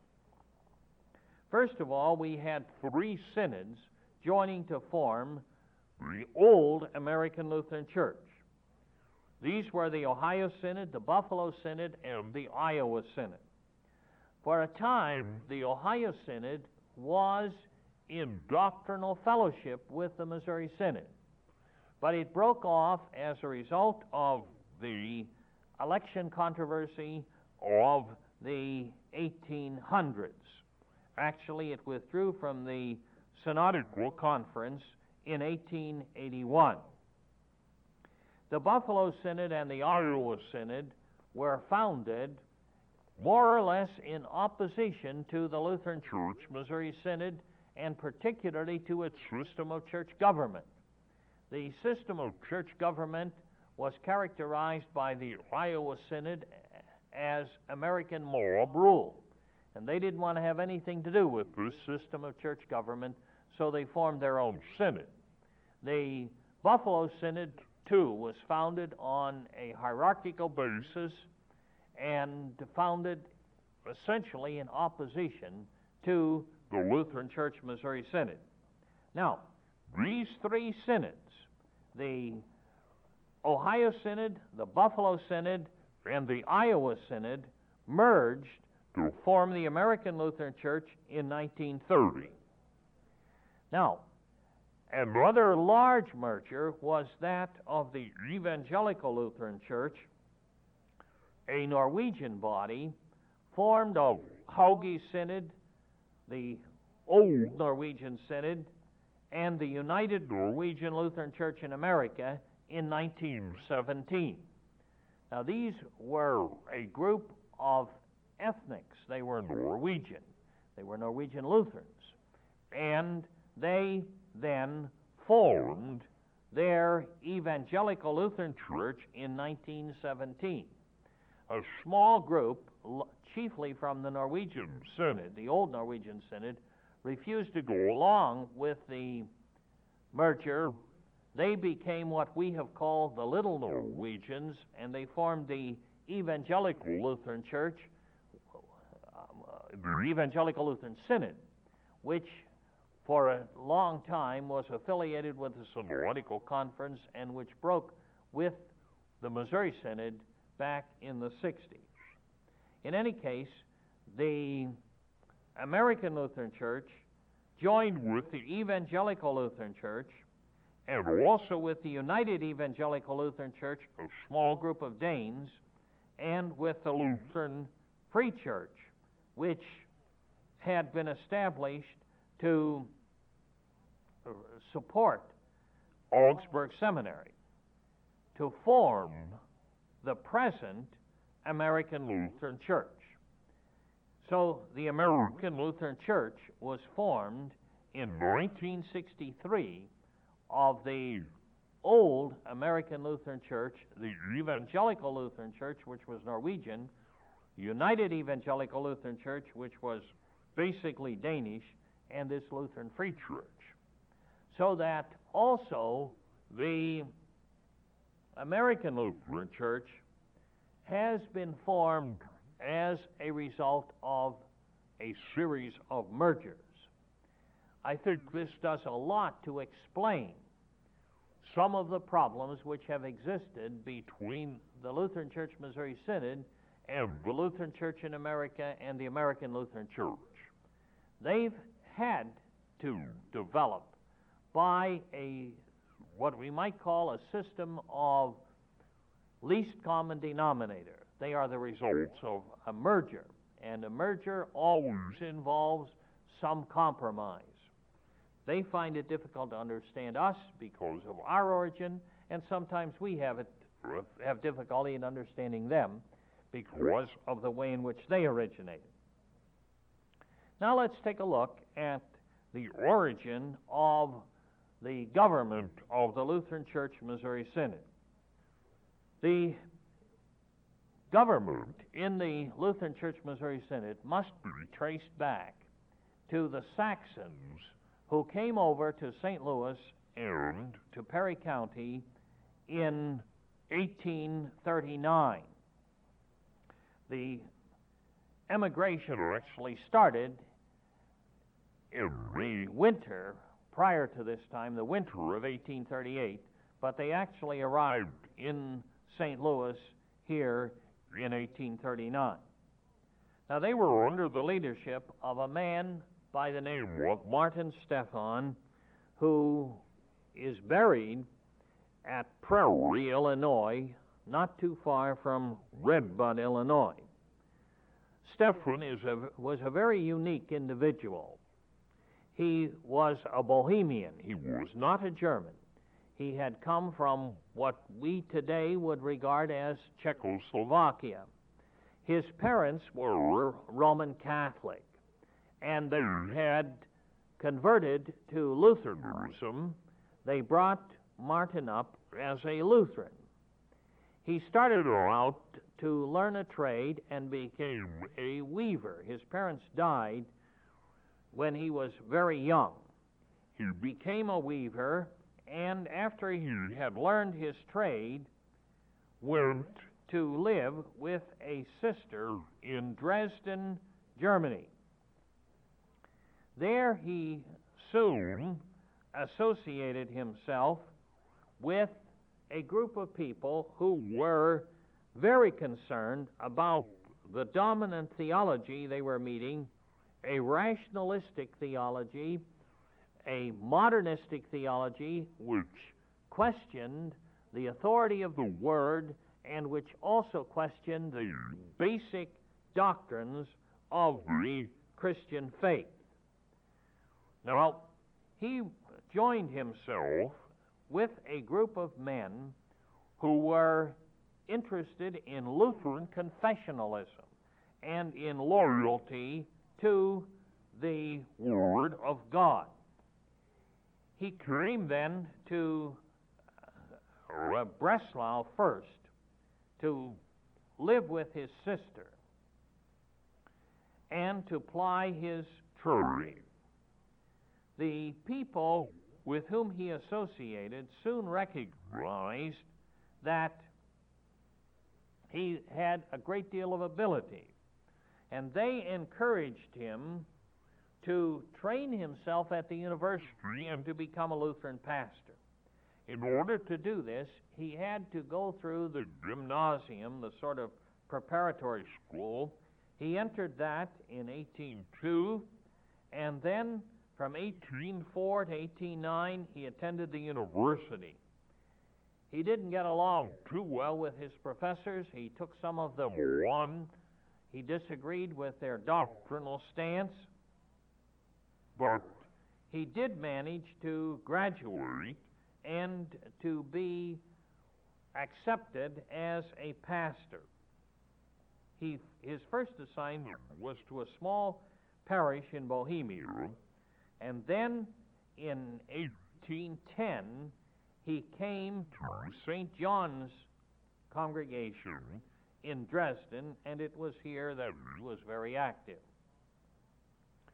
First of all, we had three synods joining to form the old American Lutheran Church. These were the Ohio Synod, the Buffalo Synod, and the Iowa Synod. For a time, the Ohio Synod was in doctrinal fellowship with the Missouri Synod, but it broke off as a result of the election controversy of the eighteen hundreds. Actually, it withdrew from the Synodical Conference in eighteen eighty-one. The Buffalo Synod and the Iowa Synod were founded more or less in opposition to the Lutheran Church Missouri Synod, and particularly to its system of church government. The system of church government was characterized by the Iowa Synod as American mob rule, and they didn't want to have anything to do with this system of church government, so they formed their own synod. The Buffalo Synod, too, was founded on a hierarchical basis and founded essentially in opposition to the Lutheran Church Missouri Synod. Now, these three synods, the Ohio Synod, the Buffalo Synod, and the Iowa Synod, merged to form the American Lutheran Church in nineteen thirty. Now, another large merger was that of the Evangelical Lutheran Church, a Norwegian body formed of Hauge Synod, the old Norwegian Synod, and the United Norwegian Lutheran Church in America in nineteen seventeen. Now, these were a group of ethnics. They were Norwegian. They were Norwegian Lutherans. And they then formed their Evangelical Lutheran Church in nineteen seventeen. A small group, chiefly from the Norwegian Synod, the old Norwegian Synod, refused to go along with the merger. They became what we have called the Little Norwegians, and they formed the Evangelical Lutheran Church, the Evangelical Lutheran Synod, which for a long time was affiliated with the Synodical Conference and which broke with the Missouri Synod back in the sixties. In any case, the American Lutheran Church joined with the Evangelical Lutheran Church and also with the United Evangelical Lutheran Church, a small group of Danes, and with the Lutheran Free Church, which had been established to support Augsburg Seminary, to form the present American Lutheran Church. So the American Lutheran Church was formed in nineteen sixty-three of the old American Lutheran Church, the Evangelical Lutheran Church, which was Norwegian, United Evangelical Lutheran Church, which was basically Danish, and this Lutheran Free Church. So that also the American Lutheran Church has been formed as a result of a series of mergers. I think this does a lot to explain some of the problems which have existed between the Lutheran Church Missouri Synod and the Lutheran Church in America and the American Lutheran Church. They've had to develop by a what we might call a system of least common denominator. They are the results of a merger, and a merger always involves some compromise. They find it difficult to understand us because of our origin, and sometimes we have it have difficulty in understanding them because of the way in which they originated. Now let's take a look at the origin of the government of the Lutheran Church Missouri Synod. The government in the Lutheran Church Missouri Synod must be traced back to the Saxons who came over to Saint Louis and to Perry County in eighteen thirty-nine. The emigration actually started in the winter prior to this time, the winter of eighteen thirty-eight, but they actually arrived in Saint Louis here in eighteen thirty-nine. Now, they were under the leadership of a man by the name of Martin Stephan, who is buried at Prairie, Illinois, not too far from Red Bud, Illinois. Stephan is a, was a very unique individual. He was a Bohemian. He was not a German. He had come from what we today would regard as Czechoslovakia. His parents were Roman Catholic, and they had converted to Lutheranism. They brought Martin up as a Lutheran. He started out to learn a trade and became a weaver. His parents died when he was very young. He became a weaver, and after he had learned his trade, went to live with a sister in Dresden, Germany. There he soon associated himself with a group of people who were very concerned about the dominant theology they were meeting, a rationalistic theology, a modernistic theology which questioned the authority of the Word and which also questioned the basic doctrines of the Christian faith. Now, he joined himself with a group of men who were interested in Lutheran confessionalism and in loyalty to the Word of God. He came then to uh, Breslau first to live with his sister and to ply his trade. The people with whom he associated soon recognized that he had a great deal of ability, and they encouraged him to train himself at the university and to become a Lutheran pastor. In order to do this, he had to go through the gymnasium, the sort of preparatory school. He entered that in eighteen oh two, and then from eighteen oh four to eighteen oh nine, he attended the university. He didn't get along too well with his professors. He took some of them on. He disagreed with their doctrinal stance, but he did manage to graduate and to be accepted as a pastor. He, his first assignment was to a small parish in Bohemia, and then in eighteen ten, he came to Saint John's congregation in Dresden, and it was here that he was very active.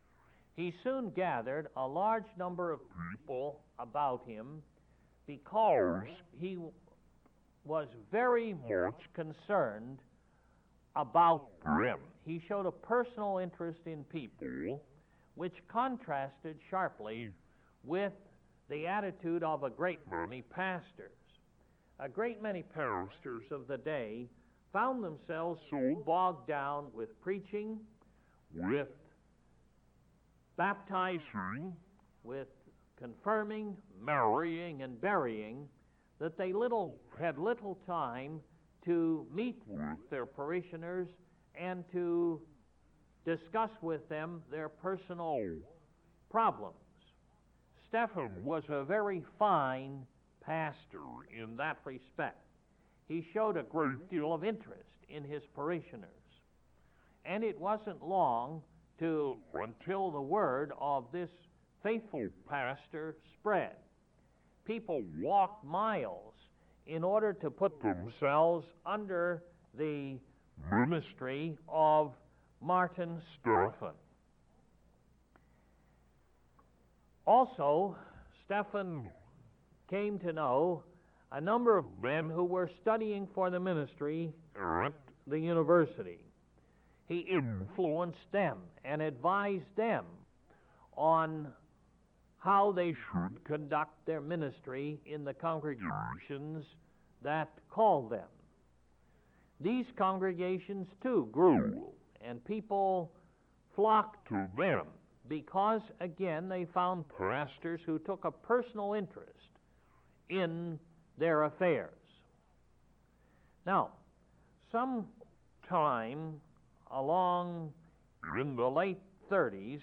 He soon gathered a large number of people about him because he was very much concerned about them. He showed a personal interest in people, which contrasted sharply with the attitude of a great many pastors. A great many pastors of the day found themselves so bogged down with preaching, with baptizing, with confirming, marrying, and burying, that they little had little time to meet with their parishioners and to discuss with them their personal problems. Stephen was a very fine pastor in that respect. He showed a great deal of interest in his parishioners. And it wasn't long to, until the word of this faithful pastor spread. People walked miles in order to put themselves under the ministry of Martin Stephan. Also, Stephan came to know a number of men who were studying for the ministry at the university. He influenced them and advised them on how they should conduct their ministry in the congregations that called them. These congregations, too, grew, and people flocked to them because, again, they found pastors who took a personal interest in their affairs. Now, some time along in the late thirties,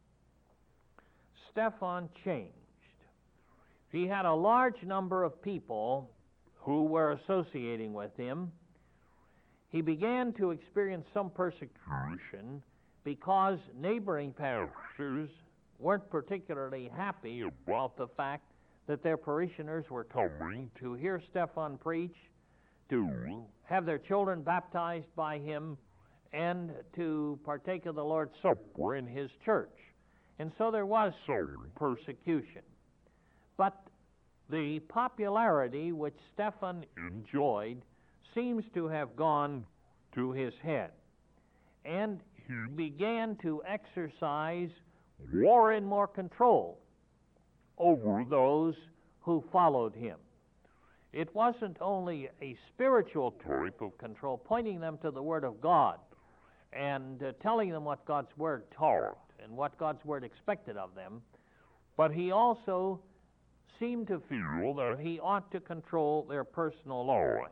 Stephan changed. He had a large number of people who were associating with him. He began to experience some persecution because neighboring parishes weren't particularly happy about the fact that their parishioners were coming to hear Stephan preach, to have their children baptized by him, and to partake of the Lord's Supper in his church. And so there was some persecution. But the popularity which Stephan enjoyed seems to have gone to his head. And he began to exercise more and more control over those who followed him. It wasn't only a spiritual type of control, pointing them to the Word of God and uh, telling them what God's Word taught and what God's Word expected of them, but he also seemed to feel that he ought to control their personal lives.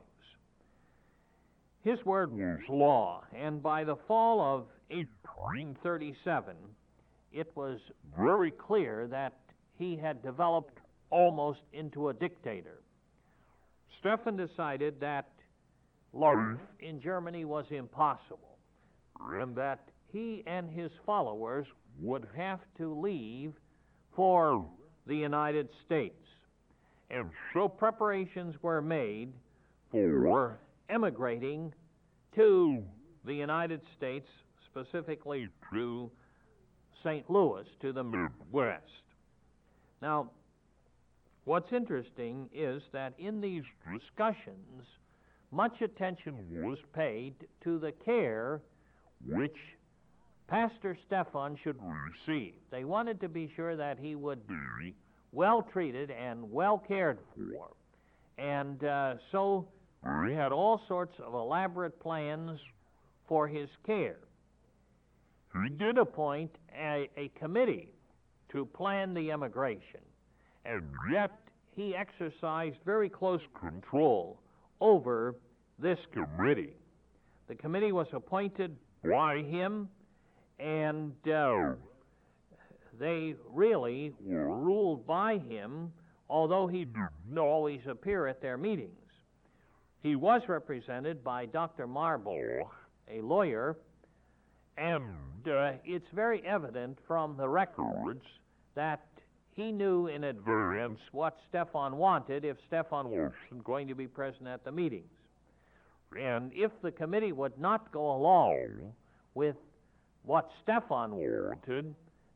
His word was law, and by the fall of eighteen thirty-seven, it was very clear that he had developed almost into a dictator. Stephan decided that life in Germany was impossible, and that he and his followers would have to leave for the United States. And so preparations were made for emigrating to the United States, specifically to Saint Louis, to the Midwest. Now, what's interesting is that in these discussions, much attention was paid to the care which Pastor Stephan should receive. They wanted to be sure that he would be well treated and well cared for. And uh, so we had all sorts of elaborate plans for his care. He did appoint a, a committee to plan the emigration, and yet he exercised very close control over this committee. The committee was appointed by him, and uh, they really were ruled by him, although he didn't always appear at their meetings. He was represented by Doctor Marble, a lawyer, and uh, it's very evident from the records that he knew in advance what Stephan wanted if Stephan wasn't going to be present at the meetings. And if the committee would not go along with what Stephan wanted,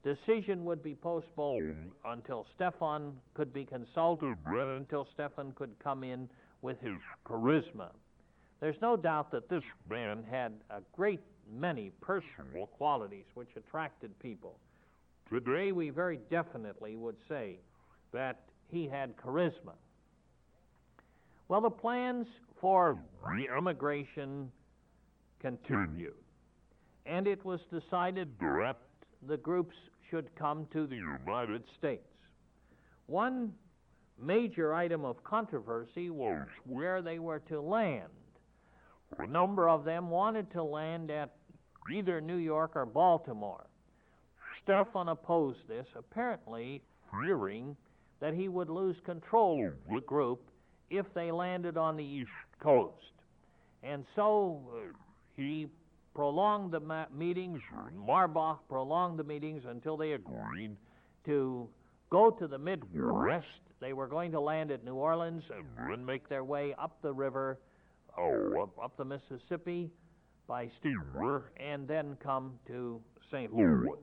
decision would be postponed until Stephan could be consulted, until Stephan could come in with his charisma. There's no doubt that this man had a great many personal qualities which attracted people. Today, we very definitely would say that he had charisma. Well, the plans for re-immigration continued, and it was decided that the groups should come to the United States. One major item of controversy was where they were to land. A number of them wanted to land at either New York or Baltimore. Stephan opposed this, apparently fearing that he would lose control of the group if they landed on the East Coast. And so uh, he prolonged the ma- meetings, Marbach prolonged the meetings until they agreed to go to the Midwest. They were going to land at New Orleans and then make their way up the river, oh, up, up the Mississippi by steamer, and then come to Saint Louis.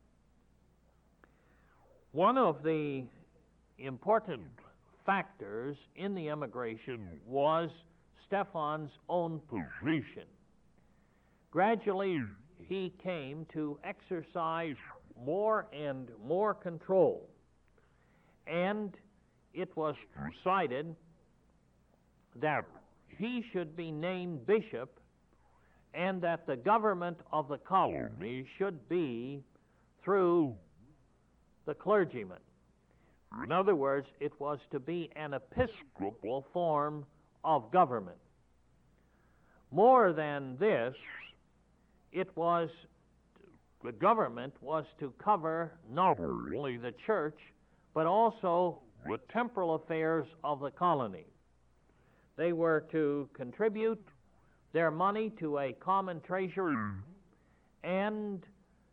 One of the important factors in the emigration was Stephan's own position. Gradually, he came to exercise more and more control, and it was decided that he should be named bishop and that the government of the colony should be through the clergyman. In other words, it was to be an episcopal form of government. More than this, it was, the government was to cover not only the church, but also the temporal affairs of the colony. They were to contribute their money to a common treasury, and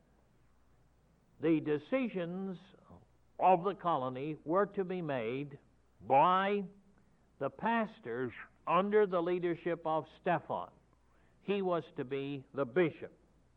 the decisions of the colony were to be made by the pastors under the leadership of Stephan. He was to be the bishop.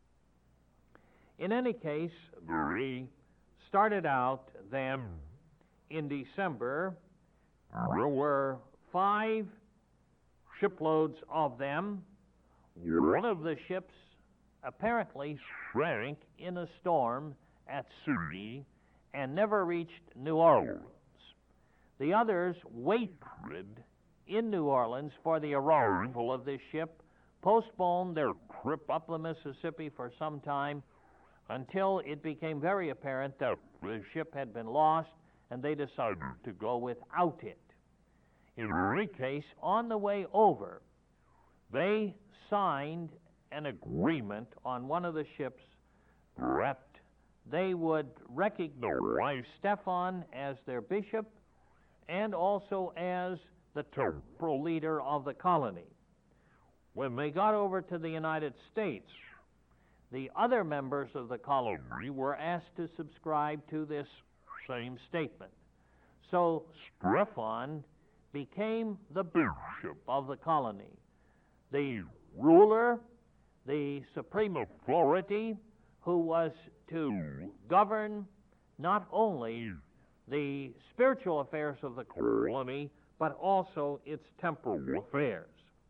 In any case, they started out then in December. There were five shiploads of them. One of the ships apparently sank in a storm at sea and never reached New Orleans. The others waited in New Orleans for the arrival of this ship, postponed their trip up the Mississippi for some time until it became very apparent that the ship had been lost, and they decided to go without it. In any case, on the way over, they signed an agreement on one of the ships that they would recognize Stephan as their bishop and also as the temporal leader of the colony. When they got over to the United States, the other members of the colony were asked to subscribe to this same statement. So Stephan became the bishop of the colony, the ruler, the supreme authority, who was to govern not only the spiritual affairs of the colony, but also its temporal affairs.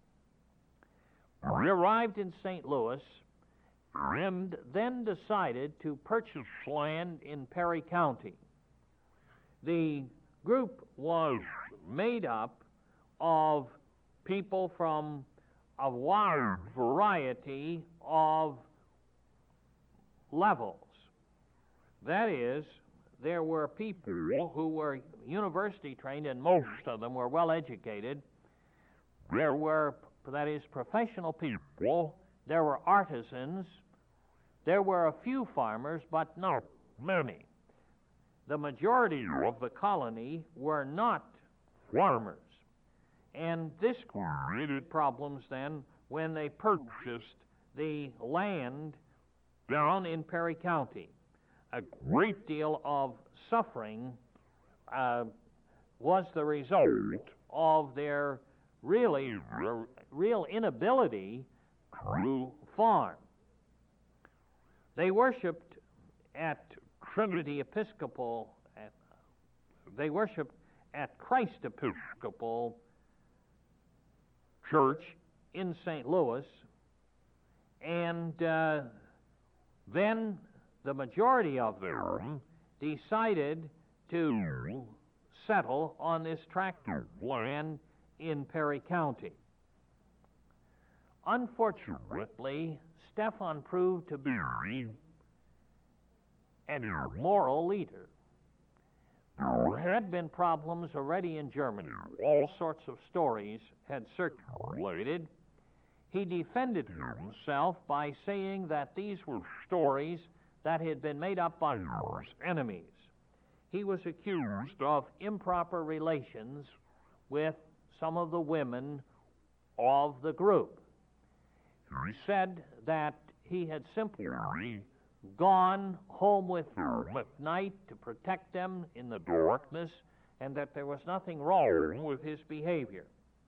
We arrived in Saint Louis and then decided to purchase land in Perry County. The group was made up of people from a wide variety of levels. That is, there were people who were university trained, and most of them were well educated. There were, that is, professional people. There were artisans. There were a few farmers, but not many. The majority of the colony were not farmers. And this created problems then when they purchased the land down in Perry County. A great deal of suffering uh, was the result of their really r- real inability to farm. They worshipped at Trinity Episcopal, at, they worshiped at Christ Episcopal Church in Saint Louis, and uh, then the majority of them decided to settle on this tract of land in Perry County. Unfortunately, Stephan proved to be an immoral leader. There had been problems already in Germany. All sorts of stories had circulated. He defended himself by saying that these were stories that had been made up by his enemies. He was accused of improper relations with some of the women of the group. He said that he had simply gone home with them at night to protect them in the darkness, and that there was nothing wrong with his behavior.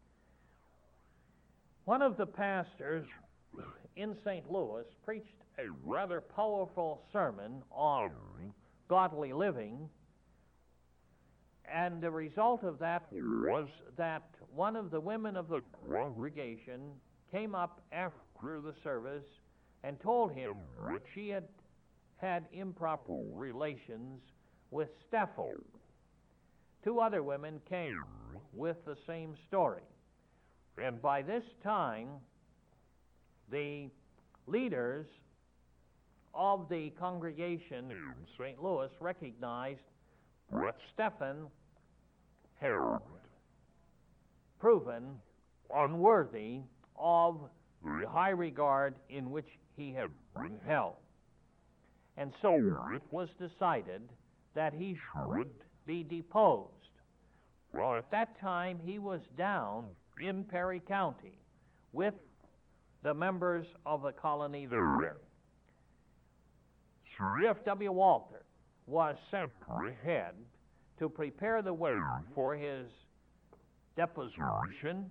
One of the pastors in Saint Louis preached a rather powerful sermon on godly living, and the result of that was that one of the women of the congregation came up after the service and told him that she had had improper relations with Stephan. Two other women came with the same story. And by this time, the leaders of the congregation in Saint Louis recognized that Stephan had proven unworthy of the high regard in which he had been held. And so it was decided that he should be deposed. Well, at that time, he was down in Perry County with the members of the colony there. Sir F W Walter was sent ahead to prepare the way for his deposition.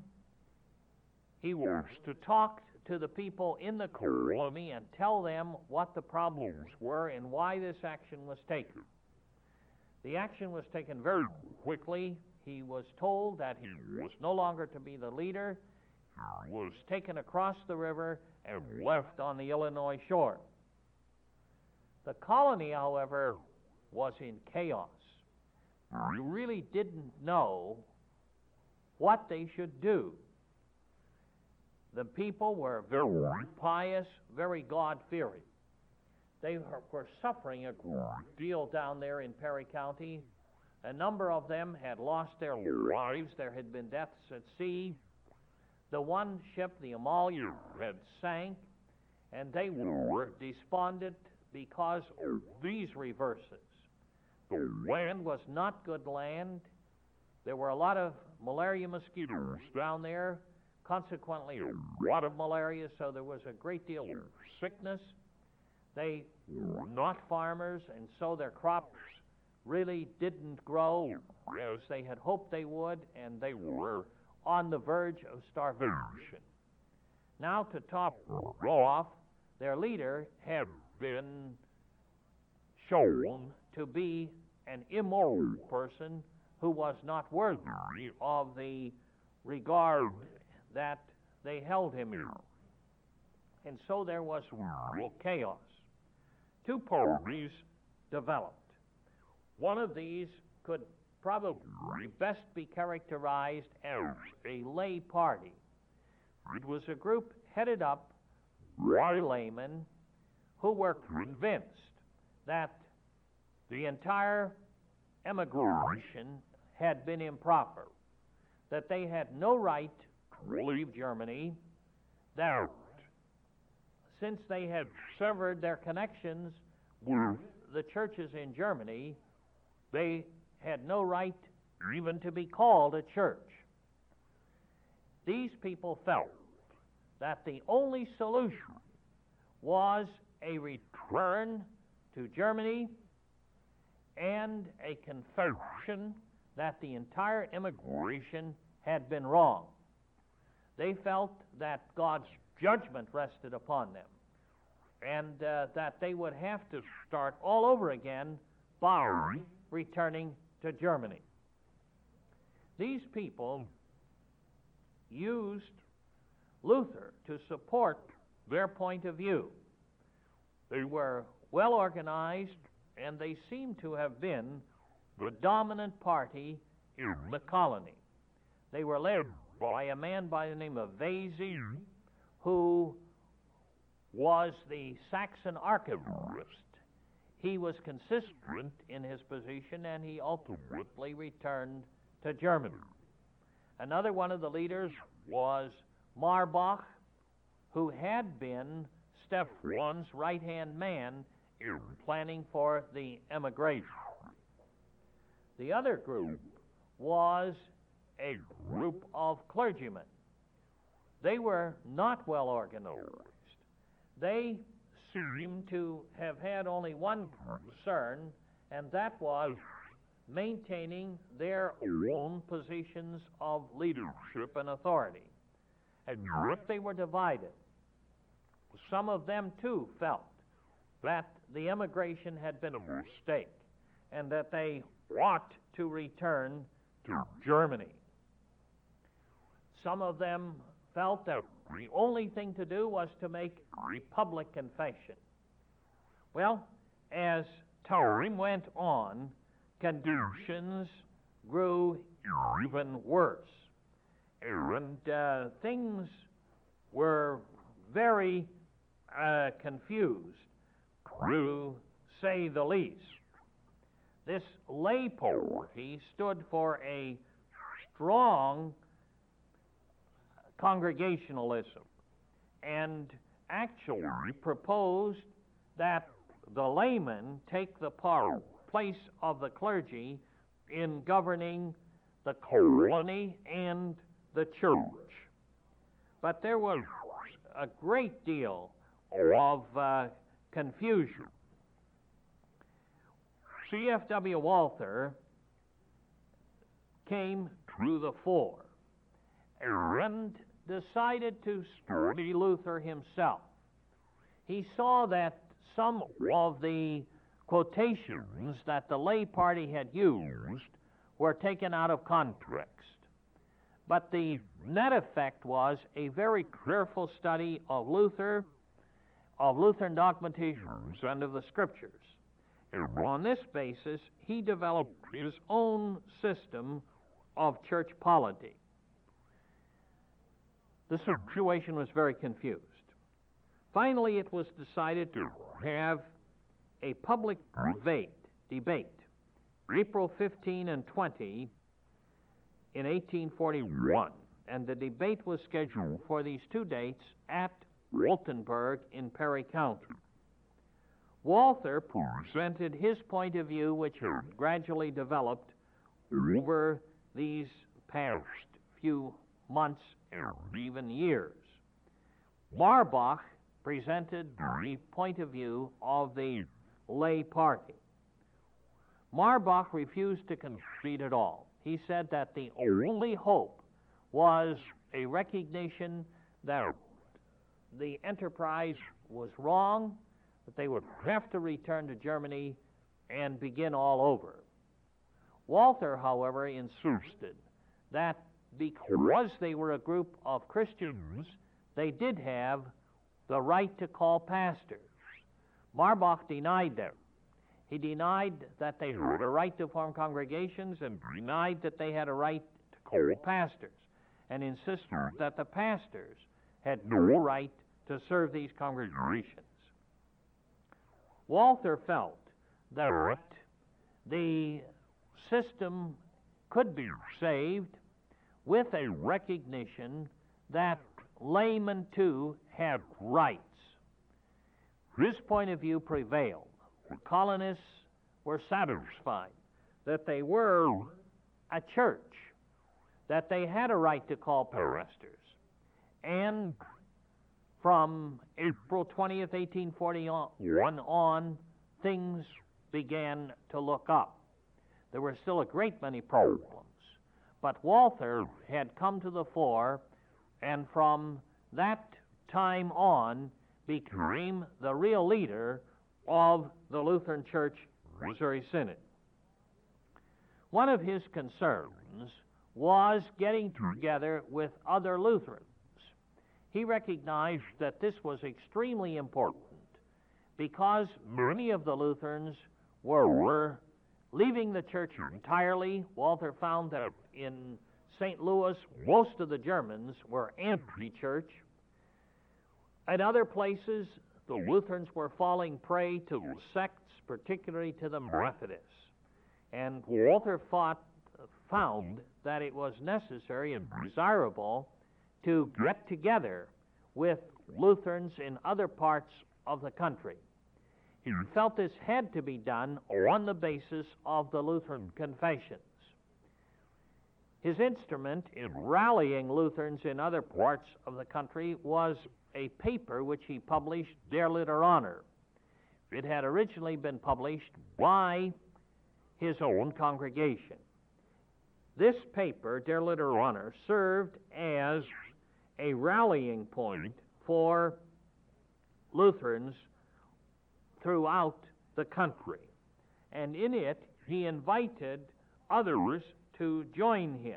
He was to talk to the people in the colony and tell them what the problems were and why this action was taken. The action was taken very quickly. He was told that he was no longer to be the leader. He was taken across the river and left on the Illinois shore. The colony, however, was in chaos. They really didn't know what they should do. The people were very pious, very God-fearing. They were suffering a great deal down there in Perry County. A number of them had lost their lives. There had been deaths at sea. The one ship, the Amalia, had sank, and they were despondent because of these reverses. The land was not good land. There were a lot of malaria mosquitoes down there. Consequently, a lot of malaria, so there was a great deal of sickness. They were not farmers, and so their crops really didn't grow as they had hoped they would, and they were on the verge of starvation. Now, to top it off, their leader had been shown to be an immoral person who was not worthy of the regard that they held him in. And so there was real chaos. Two parties developed. One of these could probably best be characterized as a lay party. It was a group headed up by laymen who were convinced that the entire emigration had been improper, that they had no right to leave Germany, that since they had severed their connections with the churches in Germany, they had no right even to be called a church. These people felt that the only solution was a return to Germany and a confession that the entire immigration had been wrong. They felt that God's judgment rested upon them. and uh, that they would have to start all over again by returning to Germany. These people used Luther to support their point of view. They were well organized, and they seem to have been the dominant party in the colony. They were led by a man by the name of Wesi, who was the Saxon archivist. He was consistent in his position, and he ultimately returned to Germany. Another one of the leaders was Marbach, who had been Stephan's right-hand man in planning for the emigration. The other group was a group of clergymen. They were not well organized. They seemed to have had only one concern, and that was maintaining their own positions of leadership and authority. And yet they were divided. Some of them, too, felt that the emigration had been a mistake and that they ought to return to Germany. Some of them felt that the only thing to do was to make a public confession. Well, as time went on, conditions grew even worse. And uh, things were very uh, confused, to say the least. This lay party stood for a strong congregationalism and actually proposed that the laymen take the par- place of the clergy in governing the colony and the church. But there was a great deal of uh, confusion. C F W Walther came to the fore and decided to study Luther himself. He saw that some of the quotations that the lay party had used were taken out of context. But the net effect was a very careful study of Luther, of Lutheran dogmatisms, and of the Scriptures. And on this basis, he developed his own system of church polity. The situation was very confused. Finally, it was decided to have a public debate, debate April fifteenth and twentieth in eighteen forty-one, and the debate was scheduled for these two dates at Waltenburg in Perry County. Walther presented his point of view, which had gradually developed over these past few months and even years. Marbach presented the point of view of the lay party. Marbach refused to concede at all. He said that the only hope was a recognition that the enterprise was wrong, that they would have to return to Germany and begin all over. Walther, however, insisted that because they were a group of Christians, they did have the right to call pastors. Marbach denied them. He denied that they had a right to form congregations and denied that they had a right to call pastors, and insisted that the pastors had no right to serve these congregations. Walther felt that the system could be saved with a recognition that laymen too had rights. His point of view prevailed. The colonists were satisfied that they were a church, that they had a right to call pastors. And from April twentieth, eighteen forty-one on, things began to look up. There were still a great many problems, but Walther had come to the fore, and from that time on, became the real leader of the Lutheran Church Missouri Synod. One of his concerns was getting together with other Lutherans. He recognized that this was extremely important because many of the Lutherans were leaving the church entirely. Walther found that in Saint Louis, most of the Germans were anti-church. At other places, the Lutherans were falling prey to sects, particularly to the Methodists. And Walther fought, found that it was necessary and desirable to get together with Lutherans in other parts of the country. He felt this had to be done on the basis of the Lutheran confessions. His instrument in rallying Lutherans in other parts of the country was a paper which he published, Der Lutheraner. It had originally been published by his own congregation. This paper, Der Lutheraner, served as a rallying point for Lutherans throughout the country. And in it, he invited others to join him.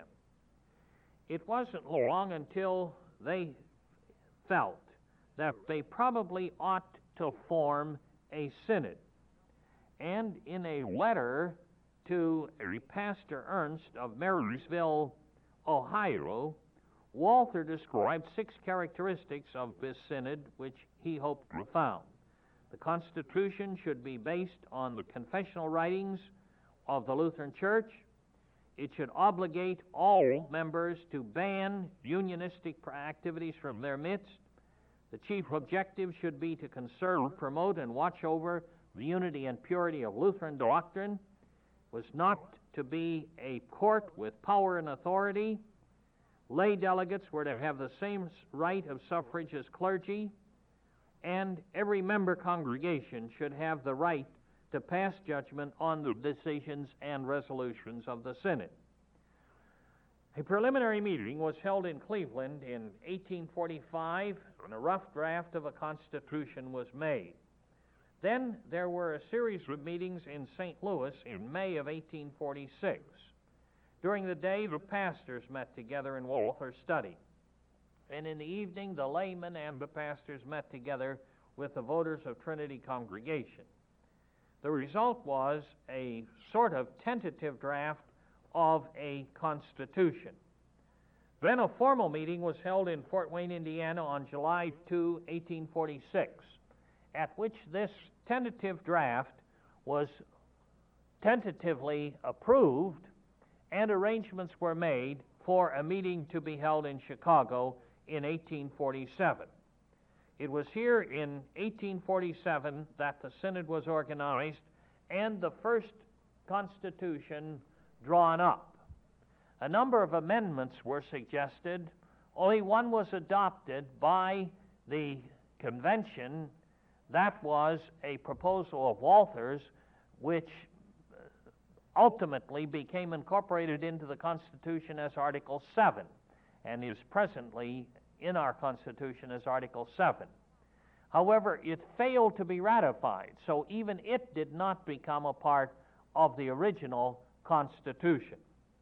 It wasn't long until they felt that they probably ought to form a synod. And in a letter to a Pastor Ernst of Marysville, Ohio, Walther described six characteristics of this synod which he hoped to found. The Constitution should be based on the confessional writings of the Lutheran Church. It should obligate all members to ban unionistic activities from their midst. The chief objective should be to conserve, promote, and watch over the unity and purity of Lutheran doctrine. It was not to be a court with power and authority. Lay delegates were to have the same right of suffrage as clergy, and every member congregation should have the right to pass judgment on the decisions and resolutions of the synod. A preliminary meeting was held in Cleveland in eighteen forty-five, and a rough draft of a constitution was made. Then there were a series of meetings in Saint Louis in May of eighteen forty-six. During the day, the pastors met together in Walther's study. And in the evening, the laymen and the pastors met together with the voters of Trinity Congregation. The result was a sort of tentative draft of a constitution. Then a formal meeting was held in Fort Wayne, Indiana on July second, eighteen forty-six, at which this tentative draft was tentatively approved, and arrangements were made for a meeting to be held in Chicago in eighteen forty-seven. It was here in eighteen forty-seven that the synod was organized and the first constitution drawn up. A number of amendments were suggested. Only one was adopted by the convention. That was a proposal of Walther's, which ultimately became incorporated into the Constitution as Article seven, and is presently in our Constitution as Article seven. However, it failed to be ratified, so even it did not become a part of the original Constitution.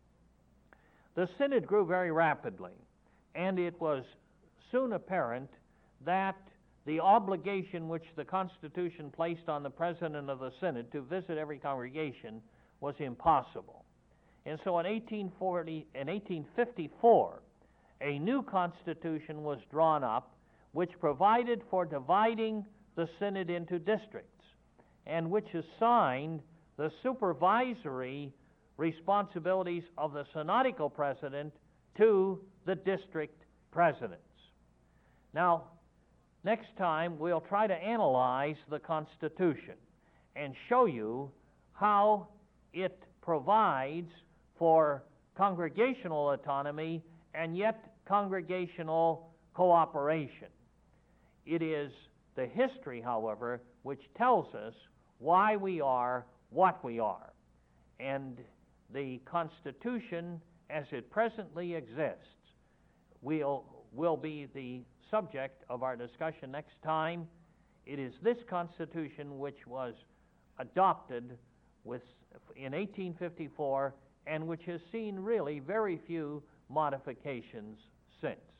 The synod grew very rapidly, and it was soon apparent that the obligation which the Constitution placed on the president of the synod to visit every congregation was impossible. And so in eighteen forty, in eighteen fifty-four, a new constitution was drawn up which provided for dividing the synod into districts, and which assigned the supervisory responsibilities of the synodical president to the district presidents. Now, next time we'll try to analyze the Constitution and show you how it provides for congregational autonomy and yet congregational cooperation. It is the history, however, which tells us why we are what we are. And the Constitution, as it presently exists, will, will be the subject of our discussion next time. It is this Constitution which was adopted with, in eighteen fifty-four and which has seen really very few modifications since.